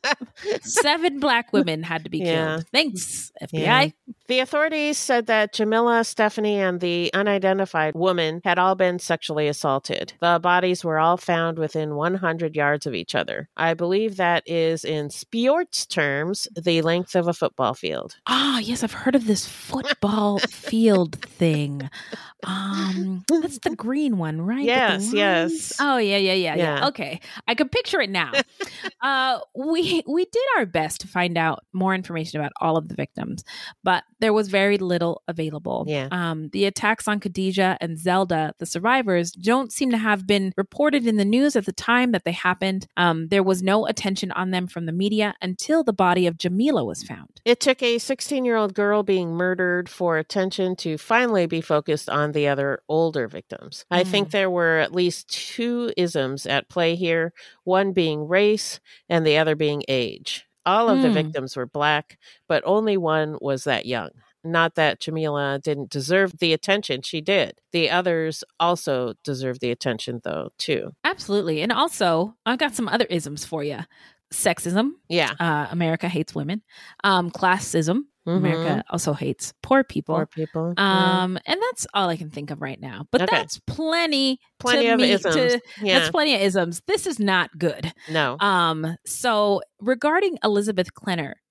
seven black women had to be Yeah. killed. Thanks, F B I. Yeah. The authorities said that Jamila, Stephanie, and the unidentified woman had all been sexually assaulted. The bodies were all found within one hundred yards of each other. I believe that is, in sports terms, the length of a football field. Ah, yes, I've heard of this football field thing. Um, that's the green one, right? With the Yes, yes. lines? Oh, yeah, yeah, yeah, yeah, Yeah. Okay, I can picture it now. uh, we we did our best to find out more information about all of the victims, but there was very little available. Yeah. Um, the attacks on Khadijah and Zelda, the survivors, don't seem to have been reported in the news at the time that they happened. Um, there was no attention on them from the media until the body of Jamila was found. It took a sixteen-year-old girl being murdered for attention to finally be focused on the other older victims. I think there were at least two isms at play here, one being race and the other being age. All of the Mm. victims were black, but only one was that young. Not that Jamila didn't deserve the attention. She did. The others also deserve the attention, though, too. Absolutely. And also, I've got some other isms for you. Sexism. Yeah. Uh, America hates women. Um, classism. Mhm. America also hates poor people. Poor people. Yeah. Um, and that's all I can think of right now. But Okay. that's plenty, Plenty to of me, isms. To, Yeah. That's plenty of isms. This is not good. No. Um, so regarding Elizabeth Klenner,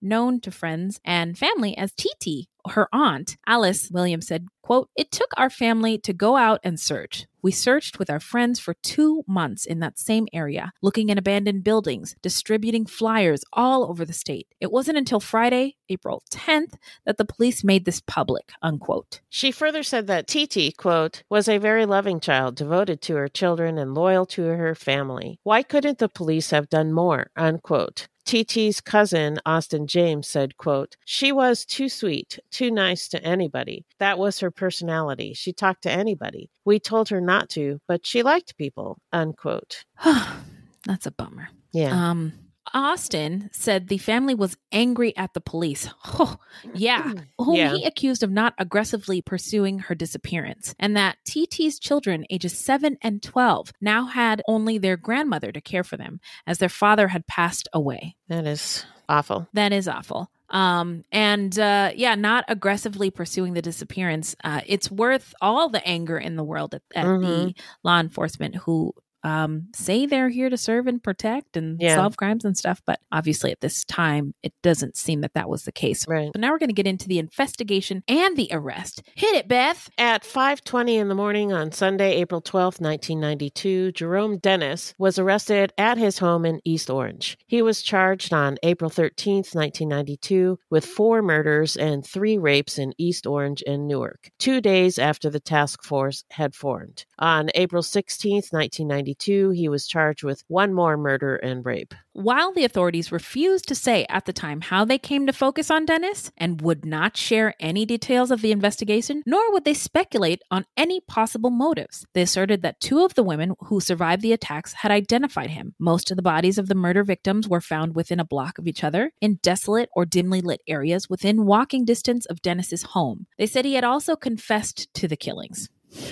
known to friends and family as T T. Her aunt, Alice Williams, said, quote, "It took our family to go out and search. We searched with our friends for two months in that same area, looking in abandoned buildings, distributing flyers all over the state. It wasn't until Friday, April tenth, that the police made this public," unquote. She further said that T T, quote, "was a very loving child, devoted to her children and loyal to her family. Why couldn't the police have done more?" unquote. T T's cousin, Austin James, said, quote, "She was too sweet, too nice to anybody. That was her personality. She talked to anybody. We told her not to, but she liked people," unquote. That's a bummer. Yeah. Um, Austin said the family was angry at the police. Oh, yeah. Whom Yeah. he accused of not aggressively pursuing her disappearance. And that T T's children, ages seven and twelve, now had only their grandmother to care for them, as their father had passed away. That is awful. That is awful. Um, and uh, yeah, not aggressively pursuing the disappearance. Uh, it's worth all the anger in the world at, at Mhm. the law enforcement who um, say they're here to serve and protect and Yeah. solve crimes and stuff. But obviously at this time, it doesn't seem that that was the case. Right. So now we're going to get into the investigation and the arrest. Hit it, Beth. At five twenty in the morning on Sunday, April twelfth, nineteen ninety-two, Jerome Dennis was arrested at his home in East Orange. He was charged on April thirteenth, nineteen ninety-two, with four murders and three rapes in East Orange and Newark, two days after the task force had formed. On April sixteenth, nineteen ninety-two, he was charged with one more murder and rape. While the authorities refused to say at the time how they came to focus on Dennis and would not share any details of the investigation, nor would they speculate on any possible motives, they asserted that two of the women who survived the attacks had identified him. Most of the bodies of the murder victims were found within a block of each other, in desolate or dimly lit areas within walking distance of Dennis's home. They said he had also confessed to the killings.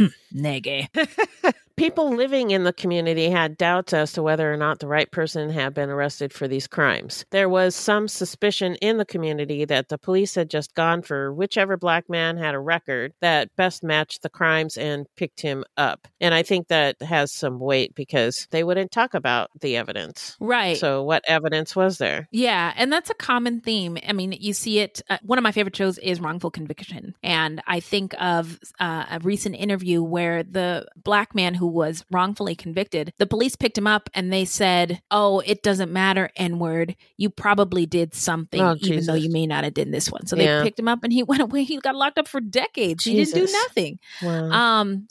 Nege. People living in the community had doubts as to whether or not the right person had been arrested for these crimes. There was some suspicion in the community that the police had just gone for whichever black man had a record that best matched the crimes and picked him up. And I think that has some weight because they wouldn't talk about the evidence. Right. So what evidence was there? Yeah, and that's a common theme. I mean, you see it. Uh, one of my favorite shows is Wrongful Conviction. And I think of uh, a recent interview where the black man who was wrongfully convicted, the police picked him up and they said, "Oh, it doesn't matter, N-word. You probably did something, Oh, even Jesus. though you may not have done this one." So they Yeah. picked him up and he went away. He got locked up for decades. He didn't do Jesus. nothing. Wow. Um,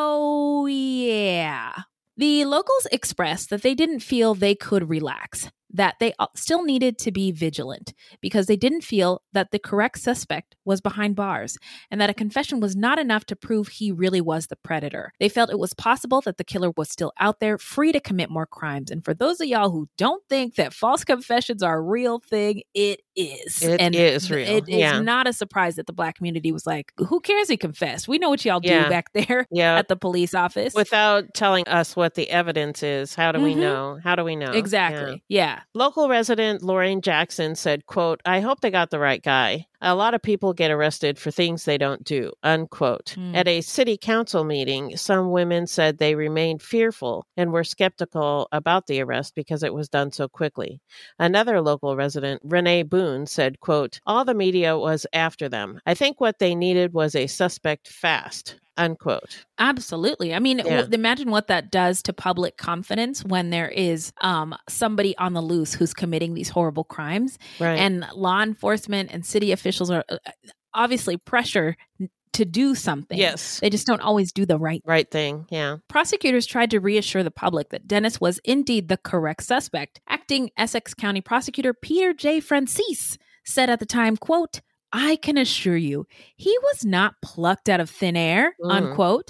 so yeah. The locals expressed that they didn't feel they could relax, that they still needed to be vigilant because they didn't feel that the correct suspect was behind bars and that a confession was not enough to prove he really was the predator. They felt it was possible that the killer was still out there, free to commit more crimes. And for those of y'all who don't think that false confessions are a real thing, it is. It and is real. It is Yeah. not a surprise that the black community was like, who cares he confessed? We know what y'all Yeah. do back there Yeah. at the police office. Without telling us what the evidence is, how do we Mhm. know? How do we know? Exactly. Yeah. Yeah. Local resident Lorraine Jackson said, quote, "I hope they got the right guy. A lot of people get arrested for things they don't do," unquote. Mm. At a city council meeting, some women said they remained fearful and were skeptical about the arrest because it was done so quickly. Another local resident, Renee Boone, said, quote, "All the media was after them. I think what they needed was a suspect fast," unquote. Absolutely. I mean, Yeah. w- imagine what that does to public confidence when there is um, somebody on the loose who's committing these horrible crimes. Right. And law enforcement and city officials are uh, obviously pressure to do something. Yes. They just don't always do the right Right thing. Yeah. Prosecutors tried to reassure the public that Dennis was indeed the correct suspect. Acting Essex County Prosecutor Peter J. Francis said at the time, quote, "I can assure you, he was not plucked out of thin air," Mm. unquote.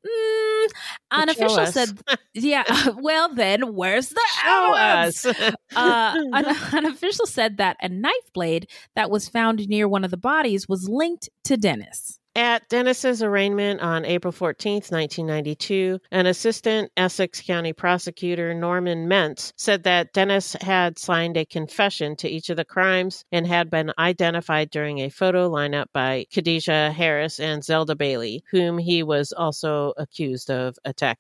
Mm, an But show official us. said, yeah, well then, where's the Show evidence? us. uh, an, an official said that a knife blade that was found near one of the bodies was linked to Dennis. At Dennis's arraignment on April fourteenth, nineteen ninety-two, an assistant Essex County prosecutor, Norman Mentz, said that Dennis had signed a confession to each of the crimes and had been identified during a photo lineup by Khadijah Harris and Zelda Bailey, whom he was also accused of attacking.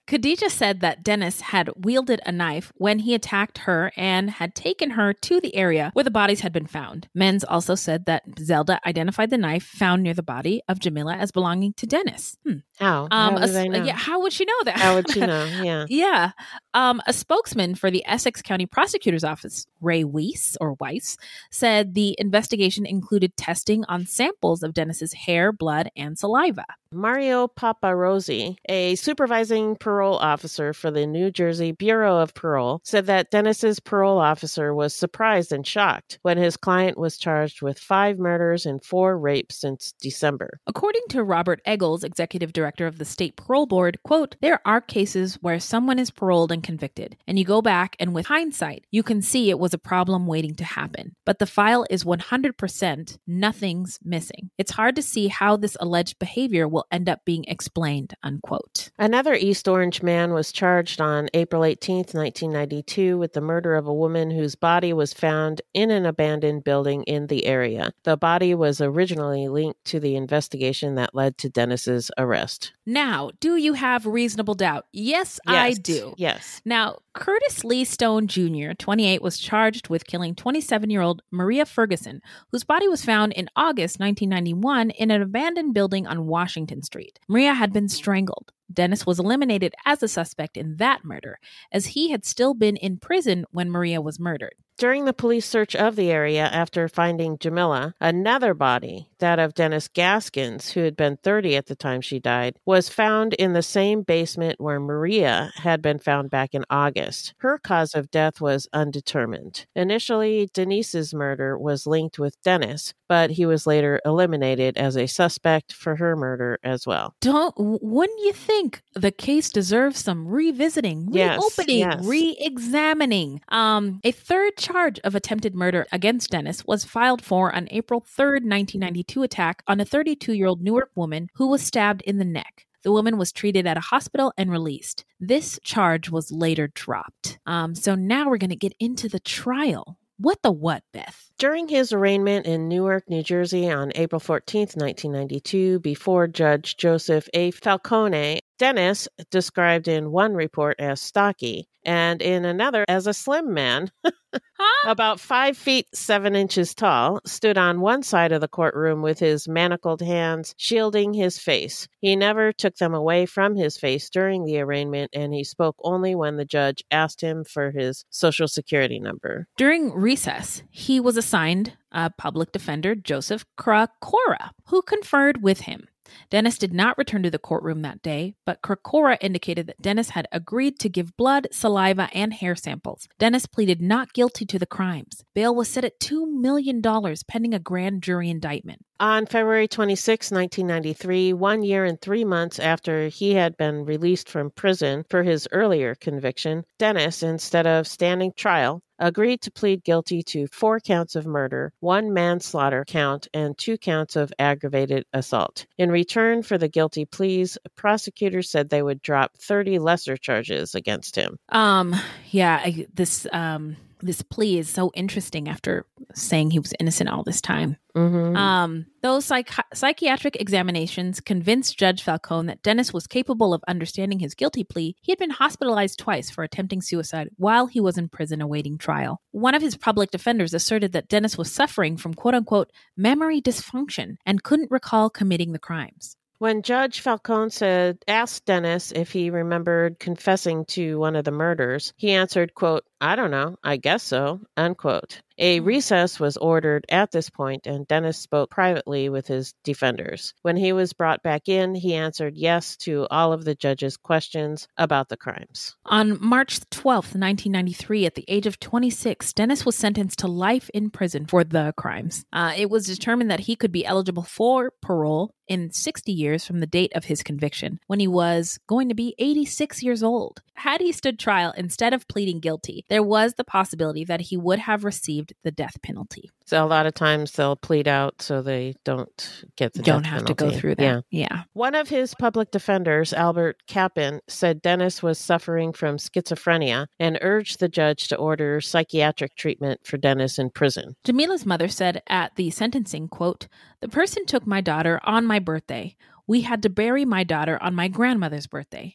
Khadijah said that Dennis had wielded a knife when he attacked her and had taken her to the area where the bodies had been found. Menz also said that Zelda identified the knife found near the body of Jamila as belonging to Dennis. Hmm. How? Um, How a, do they know? Yeah, how would she know that? How would she know? Yeah. Yeah. Um, a spokesman for the Essex County Prosecutor's Office, Ray Weiss, or Weiss, said the investigation included testing on samples of Dennis's hair, blood, and saliva. Mario Paparosi, a supervising parole officer for the New Jersey Bureau of Parole, said that Dennis's parole officer was surprised and shocked when his client was charged with five murders and four rapes since December. According to Robert Eggles, executive director of the state parole board, quote, there are cases where someone is paroled and convicted, and you go back and with hindsight, you can see it was a problem waiting to happen. But the file is one hundred percent, nothing's missing. It's hard to see how this alleged behavior will end up being explained, unquote. Another East Orange man was charged on April eighteenth, nineteen ninety-two with the murder of a woman whose body was found in an abandoned building in the area. The body was originally linked to the investigation that led to Dennis's arrest. Now, do you have reasonable doubt? Yes, Yes. I do. Yes. Now, Curtis Lee Stone Junior, twenty-eight, was charged with killing twenty-seven-year-old Maria Ferguson, whose body was found in August nineteen ninety-one in an abandoned building on Washington Street. Maria had been strangled. Dennis was eliminated as a suspect in that murder, as he had still been in prison when Maria was murdered. During the police search of the area after finding Jamila, another body, that of Dennis Gaskins, who had been thirty at the time she died, was found in the same basement where Maria had been found back in August. Her cause of death was undetermined. Initially, Denise's murder was linked with Dennis, but he was later eliminated as a suspect for her murder as well. Don't, wouldn't you think the case deserves some revisiting, Yes, reopening, yes. re-examining? Um, a third charge of attempted murder against Dennis was filed for an April third, nineteen ninety-two attack on a thirty-two-year-old Newark woman who was stabbed in the neck. The woman was treated at a hospital and released. This charge was later dropped. Um, so now we're going to get into the trial. What the what, Beth? During his arraignment in Newark, New Jersey on April fourteenth, nineteen ninety-two, before Judge Joseph A. Falcone, Dennis, described in one report as stocky and in another as a slim man, huh? about five feet seven inches tall, stood on one side of the courtroom with his manacled hands shielding his face. He never took them away from his face during the arraignment, and he spoke only when the judge asked him for his social security number. During recess, he was assigned a public defender, Joseph Krakora, who conferred with him. Dennis did not return to the courtroom that day, but Krakora indicated that Dennis had agreed to give blood, saliva, and hair samples. Dennis pleaded not guilty to the crimes. Bail was set at two million dollars pending a grand jury indictment. On February twenty-sixth, nineteen ninety-three, one year and three months after he had been released from prison for his earlier conviction, Dennis, instead of standing trial, agreed to plead guilty to four counts of murder, one manslaughter count, and two counts of aggravated assault. In return for the guilty pleas, prosecutors said they would drop thirty lesser charges against him. Um, yeah, I, this um this plea is so interesting after saying he was innocent all this time. Mm-hmm. Um, those psych- psychiatric examinations convinced Judge Falcone that Dennis was capable of understanding his guilty plea. He had been hospitalized twice for attempting suicide while he was in prison awaiting trial. One of his public defenders asserted that Dennis was suffering from quote-unquote memory dysfunction and couldn't recall committing the crimes. When Judge Falcone said, asked Dennis if he remembered confessing to one of the murders, he answered, quote, "I don't know, I guess so," unquote. A recess was ordered at this point, and Dennis spoke privately with his defenders. When he was brought back in, he answered yes to all of the judge's questions about the crimes. On March twelfth, nineteen ninety-three, at the age of twenty-six, Dennis was sentenced to life in prison for the crimes. Uh, it was determined that he could be eligible for parole in sixty years from the date of his conviction, when he was going to be eighty-six years old. Had he stood trial instead of pleading guilty, there was the possibility that he would have received the death penalty. So a lot of times they'll plead out so they don't get the Don't death have penalty. to go through that. Yeah. Yeah. One of his public defenders, Albert Kaplan, said Dennis was suffering from schizophrenia and urged the judge to order psychiatric treatment for Dennis in prison. Jamila's mother said at the sentencing, quote, "The person took my daughter on my birthday. We had to bury my daughter on my grandmother's birthday.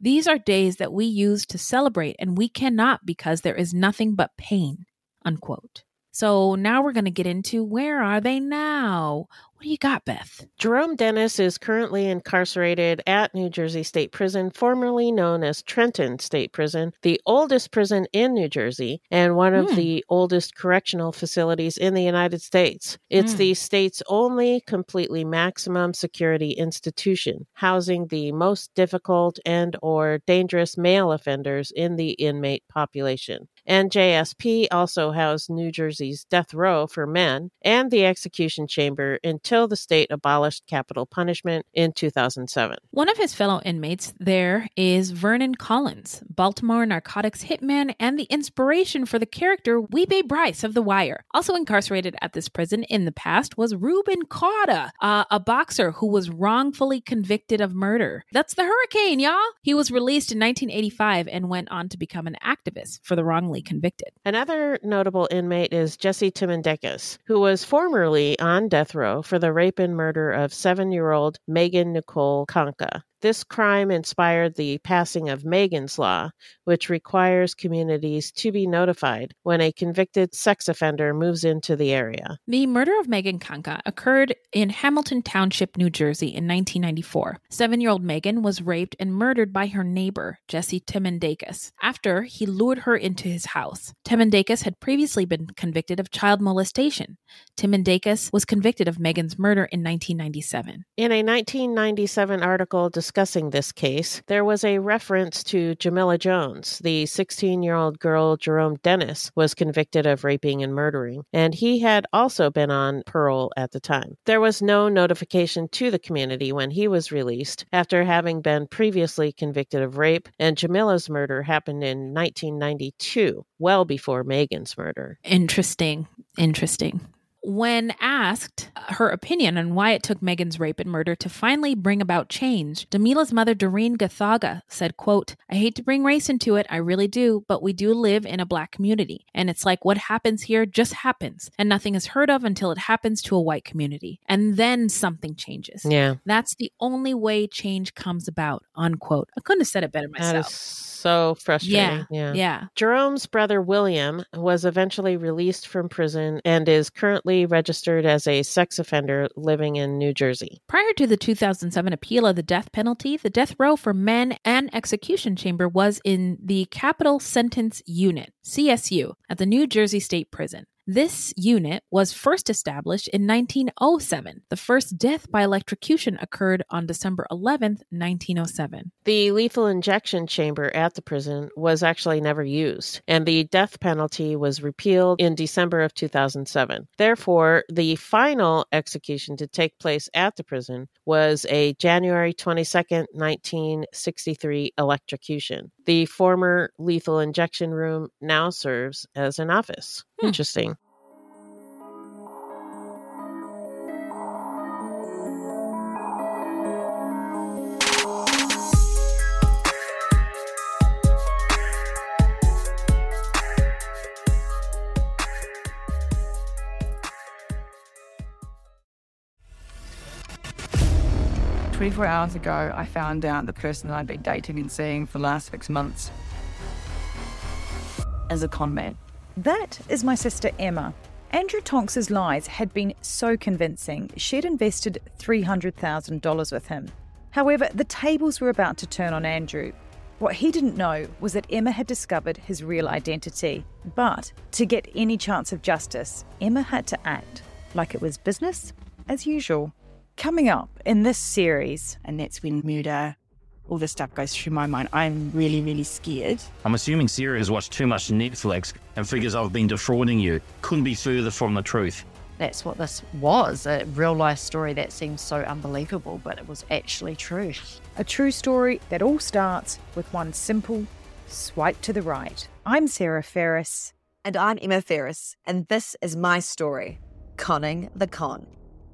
These are days that we use to celebrate, and we cannot because there is nothing but pain, unquote. So now we're going to get into where are they now? What do you got, Beth? Jerome Dennis is currently incarcerated at New Jersey State Prison, formerly known as Trenton State Prison, the oldest prison in New Jersey and one of mm. the oldest correctional facilities in the United States. It's mm. the state's only completely maximum security institution, housing the most difficult and or dangerous male offenders in the inmate population. N J S P also housed New Jersey's death row for men and the execution chamber until the state abolished capital punishment in two thousand seven. One of his fellow inmates there is Vernon Collins, Baltimore narcotics hitman and the inspiration for the character Weebay Bryce of The Wire. Also incarcerated at this prison in the past was Reuben Carter, uh, a boxer who was wrongfully convicted of murder. That's the Hurricane, y'all! He was released in nineteen eighty-five and went on to become an activist for the wrongly convicted. Another notable inmate is Jesse Timendakis, who was formerly on death row for the rape and murder of seven-year-old Megan Nicole Kanka. This crime inspired the passing of Megan's Law, which requires communities to be notified when a convicted sex offender moves into the area. The murder of Megan Kanka occurred in Hamilton Township, New Jersey in nineteen ninety-four. Seven-year-old Megan was raped and murdered by her neighbor, Jesse Timendakis, after he lured her into his house. Timendakis had previously been convicted of child molestation. Timendakis was convicted of Megan's murder in nineteen ninety-seven. In a nineteen ninety-seven article discussing this case, there was a reference to Jamila Jones, the sixteen-year-old girl Jerome Dennis was convicted of raping and murdering, and he had also been on parole at the time. There was no notification to the community when he was released after having been previously convicted of rape, and Jamila's murder happened in nineteen ninety-two, well before Megan's murder. Interesting. Interesting. When asked her opinion on why it took Megan's rape and murder to finally bring about change, Damila's mother, Doreen Gathaga, said, quote, "I hate to bring race into it, I really do, but we do live in a Black community. And it's like what happens here just happens, and nothing is heard of until it happens to a white community. And then something changes. Yeah. That's the only way change comes about," unquote. I couldn't have said it better myself. That is so frustrating. Yeah, yeah. yeah. Jerome's brother, William, was eventually released from prison and is currently registered as a sex offender living in New Jersey. Prior to the two thousand seven appeal of the death penalty, the death row for men and execution chamber was in the Capital Sentence Unit, C S U, at the New Jersey State Prison. This unit was first established in nineteen oh seven. The first death by electrocution occurred on December eleventh, nineteen oh seven. The lethal injection chamber at the prison was actually never used, and the death penalty was repealed in December of two thousand seven. Therefore, the final execution to take place at the prison was a January twenty-second, nineteen sixty-three electrocution. The former lethal injection room now serves as an office. Hmm. Interesting. twenty-four hours ago, I found out the person I'd been dating and seeing for the last six months as a con man. That is my sister Emma. Andrew Tonks's lies had been so convincing, she'd invested three hundred thousand dollars with him. However, the tables were about to turn on Andrew. What he didn't know was that Emma had discovered his real identity. But to get any chance of justice, Emma had to act like it was business as usual. Coming up in this series, and that's when murder, all this stuff goes through my mind. I'm really, really scared. I'm assuming Sarah has watched too much Netflix and figures I've been defrauding you. Couldn't be further from the truth. That's what this was, a real-life story that seems so unbelievable, but it was actually true. A true story that all starts with one simple swipe to the right. I'm Sarah Ferris. And I'm Emma Ferris, and this is my story, Conning the Con.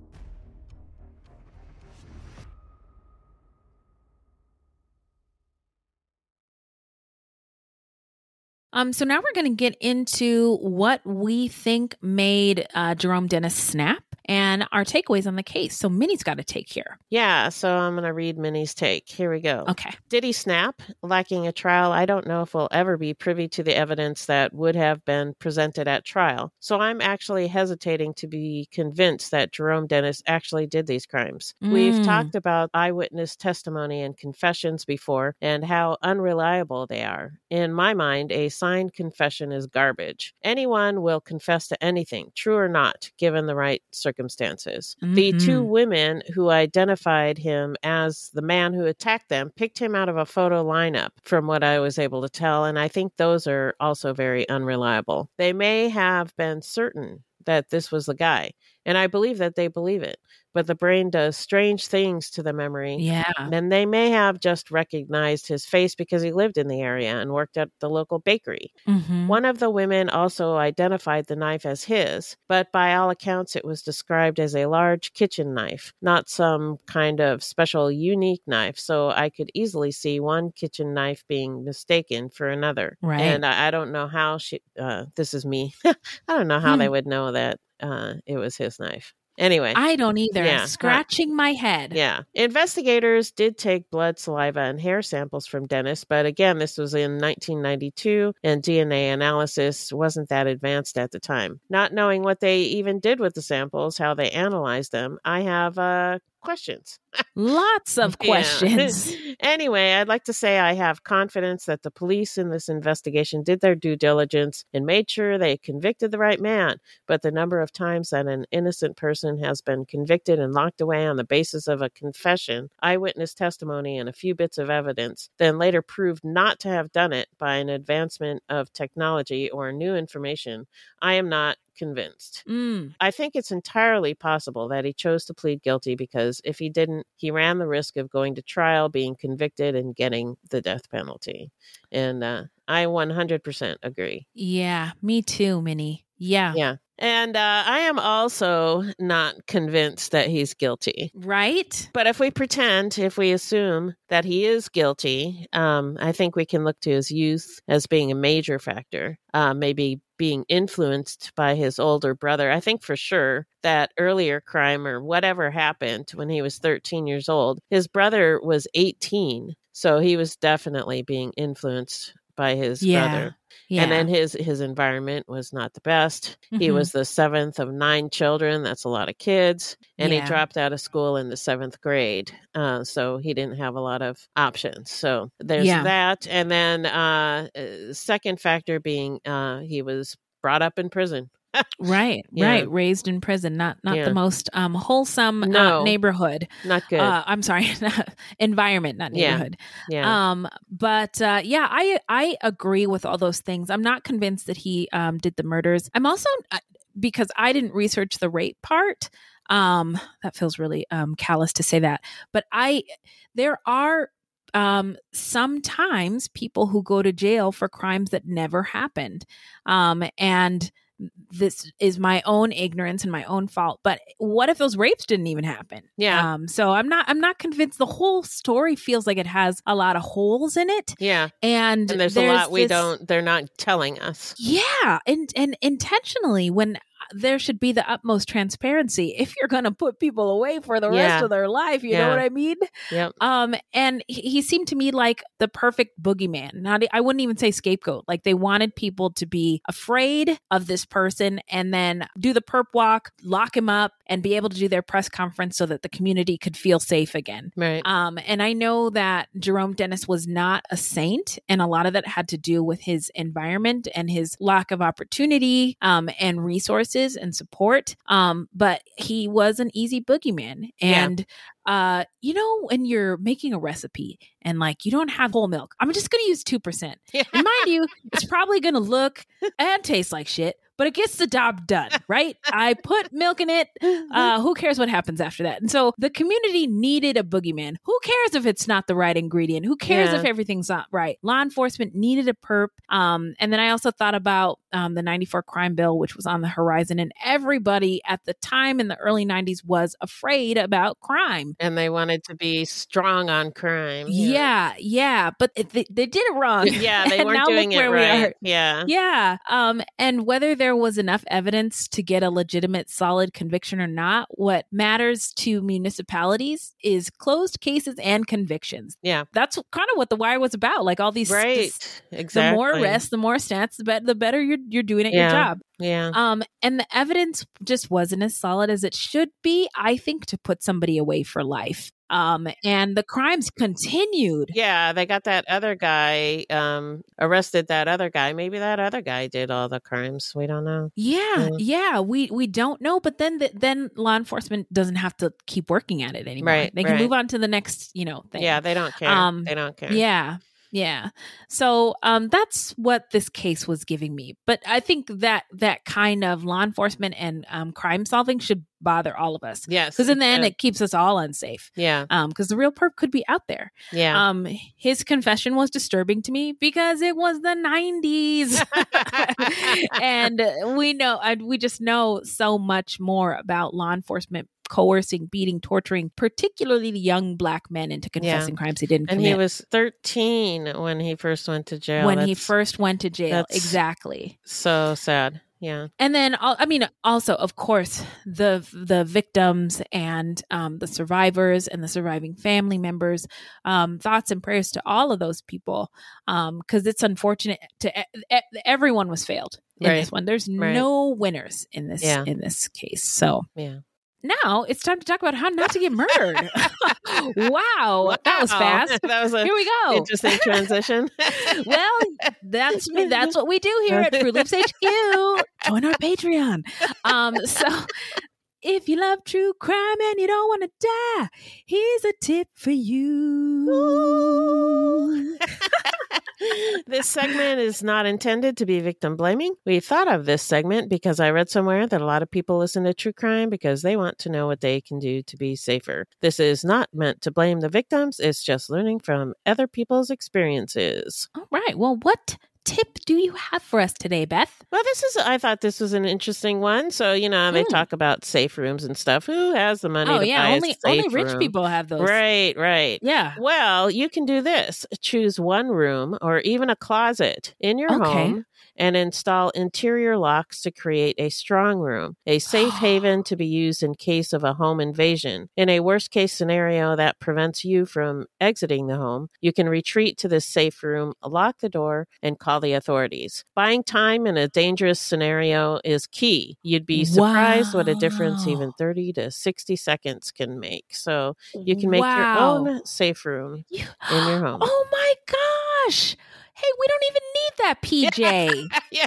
Um, so now we're going to get into what we think made uh, Jerome Dennis snap and our takeaways on the case. So Minnie's got a take here. Yeah, so I'm going to read Minnie's take. Here we go. Okay. Did he snap? Lacking a trial, I don't know if we'll ever be privy to the evidence that would have been presented at trial. So I'm actually hesitating to be convinced that Jerome Dennis actually did these crimes. Mm. We've talked about eyewitness testimony and confessions before and how unreliable they are. In my mind, a signed confession is garbage. Anyone will confess to anything, true or not, given the right circumstances. Mm-hmm. The two women who identified him as the man who attacked them picked him out of a photo lineup, from what I was able to tell, and I think those are also very unreliable. They may have been certain that this was the guy, and I believe that they believe it. But the brain does strange things to the memory. Yeah. And they may have just recognized his face because he lived in the area and worked at the local bakery. Mm-hmm. One of the women also identified the knife as his, but by all accounts, it was described as a large kitchen knife, not some kind of special unique knife. So I could easily see one kitchen knife being mistaken for another. Right. And I, I don't know how she, uh, this is me. I don't know how Hmm. they would know that uh, it was his knife. Anyway. I don't either. Yeah. I'm scratching my head. Yeah. Investigators did take blood, saliva, and hair samples from Dennis, but again, this was in nineteen ninety-two, and D N A analysis wasn't that advanced at the time. Not knowing what they even did with the samples, how they analyzed them, I have uh, questions. Lots of questions. Yeah. Anyway, I'd like to say I have confidence that the police in this investigation did their due diligence and made sure they convicted the right man. But the number of times that an innocent person has been convicted and locked away on the basis of a confession, eyewitness testimony, and a few bits of evidence, then later proved not to have done it by an advancement of technology or new information, I am not convinced. Mm. I think it's entirely possible that he chose to plead guilty because if he didn't, he ran the risk of going to trial, being convicted, and getting the death penalty. And uh, I one hundred percent agree. Yeah, me too, Minnie. Yeah. Yeah. And uh, I am also not convinced that he's guilty. Right? But if we pretend, if we assume that he is guilty, um, I think we can look to his youth as being a major factor, uh, maybe being influenced by his older brother. I think for sure that earlier crime or whatever happened when he was thirteen years old, his brother was eighteen. So he was definitely being influenced by his Yeah. brother. Yeah. And then his, his environment was not the best. He Mhm. was the seventh of nine children. That's a lot of kids. And Yeah. he dropped out of school in the seventh grade. Uh, so he didn't have a lot of options. So there's Yeah. that. And then uh, uh, second factor being uh, he was brought up in prison. Right, Yeah. right. Raised in prison, not not Yeah. the most um, wholesome No. uh, neighborhood. Not good. Uh, I'm sorry, environment, not Yeah. neighborhood. Yeah. Um, but uh, yeah, I I agree with all those things. I'm not convinced that he um, did the murders. I'm also uh, because I didn't research the rape part. Um, that feels really um, callous to say that, but I there are. Um, sometimes people who go to jail for crimes that never happened. Um, and this is my own ignorance and my own fault, but what if those rapes didn't even happen? Yeah. Um, so I'm not, I'm not convinced. The whole story feels like it has a lot of holes in it. Yeah. And, And there's, a lot we this- don't, they're not telling us. Yeah. And, and intentionally when there should be the utmost transparency if you're going to put people away for the rest Yeah. of their life. You Yeah. know what I mean? Yep. Um, and he, he seemed to me like the perfect boogeyman. Not, I wouldn't even say scapegoat. Like they wanted people to be afraid of this person and then do the perp walk, lock him up, and be able to do their press conference so that the community could feel safe again. Right. Um, and I know that Jerome Dennis was not a saint, and a lot of that had to do with his environment and his lack of opportunity um, and resources and support. Um, but he was an easy boogeyman. And uh, you know, when you're making a recipe and like you don't have whole milk, I'm just going to use two percent. And mind you, it's probably going to look and taste like shit, but it gets the job done, right? I put milk in it. Uh, who cares what happens after that? And so the community needed a boogeyman. Who cares if it's not the right ingredient? Who cares Yeah. if everything's not right? Law enforcement needed a perp. Um, and then I also thought about um, the ninety-four crime bill, which was on the horizon. And everybody at the time in the early nineties was afraid about crime. And they wanted to be strong on crime. Yeah, yeah. But it, they, they did it wrong. Yeah, they And weren't now doing look it where we right. are. Yeah. Yeah. Um, and whether there there was enough evidence to get a legitimate, solid conviction or not. What matters to municipalities is closed cases and convictions. Yeah. That's kind of what The Wire was about. Like all these, right. this, exactly. the more arrests, the more stats, the better, the better you're, you're doing at yeah. your job. Yeah. Um, and the evidence just wasn't as solid as it should be, I think, to put somebody away for life. Um, and the crimes continued. Yeah, they got that other guy, um, arrested that other guy. Maybe that other guy did all the crimes. We don't know. Yeah, yeah, yeah we we don't know. But then the, then law enforcement doesn't have to keep working at it anymore. Right, they can right. move on to the next, you know, thing. Yeah, they don't care. Um, they don't care. Yeah. Yeah. So um, that's what this case was giving me. But I think that that kind of law enforcement and um, crime solving should bother all of us. Yes. Because in the end, yeah. it keeps us all unsafe. Yeah. Because the real perp could be out there. Yeah. Um, his confession was disturbing to me because it was the nineties. And we know, I, we just know so much more about law enforcement coercing, beating, torturing, particularly the young black men into confessing yeah. crimes he didn't and commit. And he was thirteen when he first went to jail. When that's, he first went to jail. Exactly. So sad. Yeah. And then, I mean, also, of course, the the victims and um, the survivors and the surviving family members, um, thoughts and prayers to all of those people, because um, it's unfortunate to e- everyone was failed in right. this one. There's right. no winners in this yeah. in this case. So yeah. Now it's time to talk about how not to get murdered. wow, wow, that was fast. That was a here we go. Interesting transition. Well, that's that's what we do here at Fruit Loops H Q. Join our Patreon. Um, so if you love true crime and you don't want to die, here's a tip for you. This segment is not intended to be victim blaming. We thought of this segment because I read somewhere that a lot of people listen to true crime because they want to know what they can do to be safer. This is not meant to blame the victims. It's just learning from other people's experiences. All right. Well, what tip do you have for us today, Beth? Well, this is, I thought this was an interesting one. So, you know, they mm. talk about safe rooms and stuff. Who has the money oh, to yeah, buy only, a safe only rich room? people have those. Right, right. Yeah. Well, you can do this. Choose one room or even a closet in your okay. home and install interior locks to create a strong room, a safe haven to be used in case of a home invasion. In a worst case scenario that prevents you from exiting the home, you can retreat to this safe room, lock the door, and call the authorities. Buying time in a dangerous scenario is key. You'd be surprised wow. what a difference even thirty to sixty seconds can make. So you can make wow. your own safe room you, in your home. Oh my gosh. Hey, we don't even need that, P J. Yeah.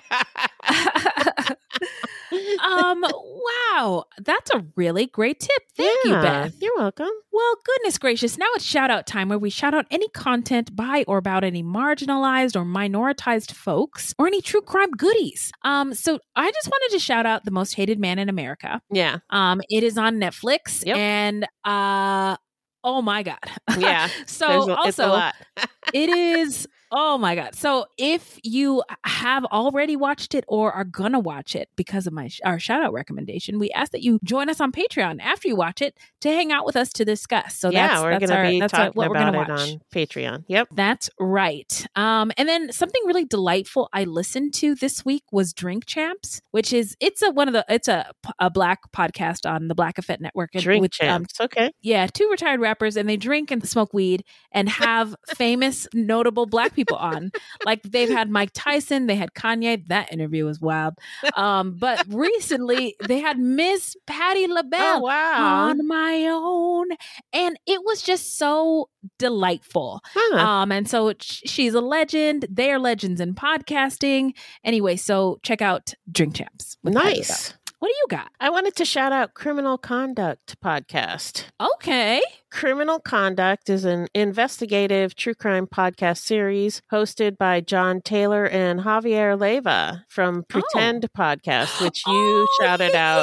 um, wow. That's a really great tip. Thank yeah, you, Beth. You're welcome. Well, goodness gracious. Now it's shout out time where we shout out any content by or about any marginalized or minoritized folks or any true crime goodies. Um, so I just wanted to shout out The Most Hated Man in America. Yeah. Um, it is on Netflix yep. and uh oh my God. Yeah. so a, also it's a lot. it is Oh my God. So if you have already watched it or are going to watch it because of my our shout out recommendation, we ask that you join us on Patreon after you watch it to hang out with us to discuss. So yeah, that's, we're that's going our, to be that's talking what we're about gonna it watch. on Patreon. Yep. That's right. Um, and then something really delightful I listened to this week was Drink Champs, which is, it's a, one of the, it's a, a black podcast on the Black Effect Network. Drink with, Champs. Um, okay. Yeah. Two retired rappers and they drink and smoke weed and have famous, notable black people on. Like they've had Mike Tyson, they had Kanye. That interview was wild. Um, but recently they had Miss Patti LaBelle oh, wow. on my own. And it was just so delightful. Huh. Um, and so she's a legend. They are legends in podcasting. Anyway, so check out Drink Champs. Nice. What do you got? I wanted to shout out Criminal Conduct podcast. Okay. Criminal Conduct is an investigative true crime podcast series hosted by John Taylor and Javier Leyva from Pretend oh. podcast, which you oh, shouted out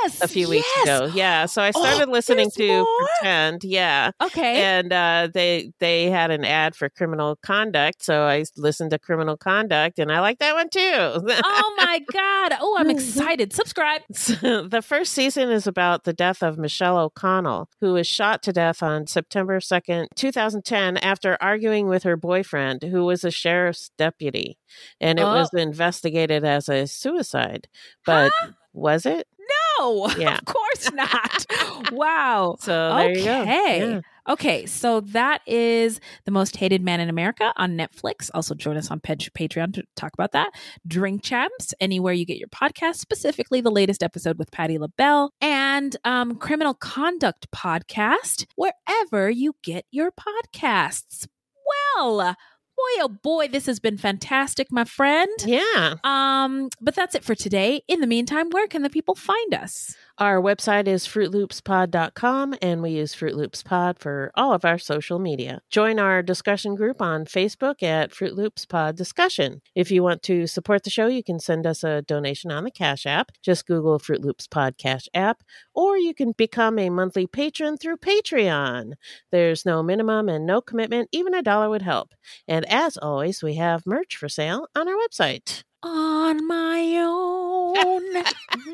yes, a few weeks yes. ago. Yeah, so I started oh, listening to more? Pretend. Yeah, okay, and uh, they they had an ad for Criminal Conduct, so I listened to Criminal Conduct, and I like that one too. Oh my god! Oh, I'm excited. Subscribe. The first season is about the death of Michelle O'Connell, who was shot to death on September second, twenty ten, after arguing with her boyfriend, who was a sheriff's deputy, and it Oh. was investigated as a suicide. But Huh? was it? No, Yeah. of course not. Wow. So there okay. you go. Yeah. Okay, so that is The Most Hated Man in America on Netflix. Also join us on Pe- Patreon to talk about that. Drink Champs, anywhere you get your podcast, specifically the latest episode with Patti LaBelle, and um, Criminal Conduct Podcast, wherever you get your podcasts. Well, boy, oh boy, this has been fantastic, my friend. Yeah. Um, but that's it for today. In the meantime, where can the people find us? Our website is fruit loops pod dot com, and we use Fruit Loops Pod for all of our social media. Join our discussion group on Facebook at Fruit Loops Pod Discussion. If you want to support the show, you can send us a donation on the Cash App. Just Google Fruit Loops Pod Cash App, or you can become a monthly patron through Patreon. There's no minimum and no commitment. Even a dollar would help. And as always, we have merch for sale on our website. On my own.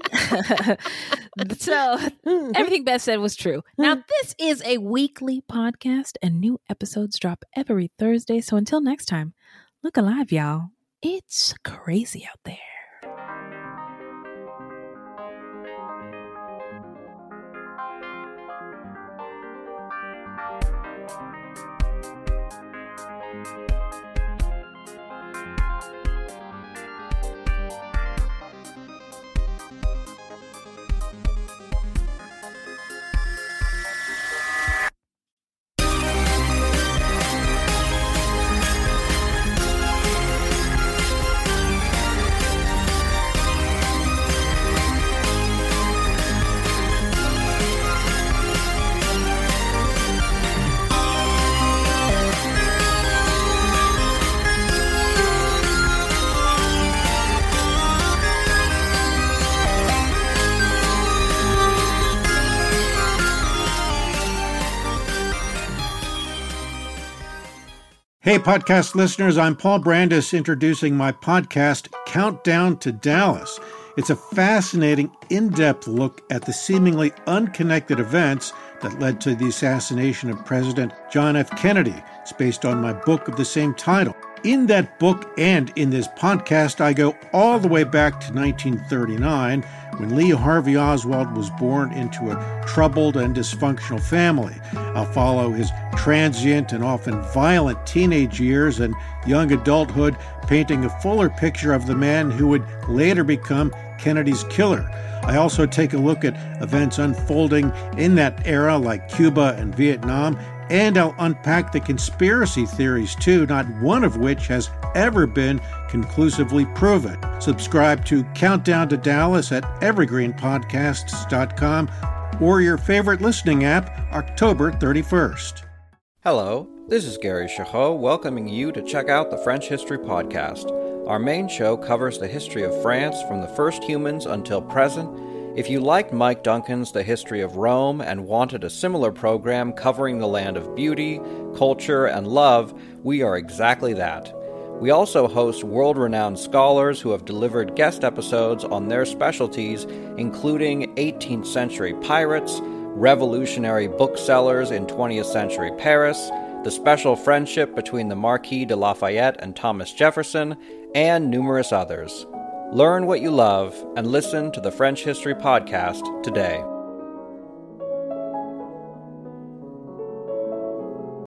So everything Beth said was true. Now, this is a weekly podcast and new episodes drop every Thursday. So until next time, look alive, y'all. It's crazy out there. Hey, podcast listeners, I'm Paul Brandis introducing my podcast, Countdown to Dallas. It's a fascinating, in-depth look at the seemingly unconnected events that led to the assassination of President John F. Kennedy. It's based on my book of the same title. In that book and in this podcast, I go all the way back to nineteen thirty-nine, when Lee Harvey Oswald was born into a troubled and dysfunctional family. I'll follow his transient and often violent teenage years and young adulthood, painting a fuller picture of the man who would later become Kennedy's killer. I also take a look at events unfolding in that era, like Cuba and Vietnam, and I'll unpack the conspiracy theories too, not one of which has ever been conclusively proven. Subscribe to Countdown to Dallas at evergreen podcasts dot com or your favorite listening app, October thirty-first. Hello, this is Gary Chahot welcoming you to check out the French History Podcast. Our main show covers the history of France from the first humans until present. If you liked Mike Duncan's The History of Rome and wanted a similar program covering the land of beauty, culture, and love, we are exactly that. We also host world-renowned scholars who have delivered guest episodes on their specialties, including eighteenth century pirates, revolutionary booksellers in twentieth century Paris, the special friendship between the Marquis de Lafayette and Thomas Jefferson, and numerous others. Learn what you love and listen to the French History Podcast today.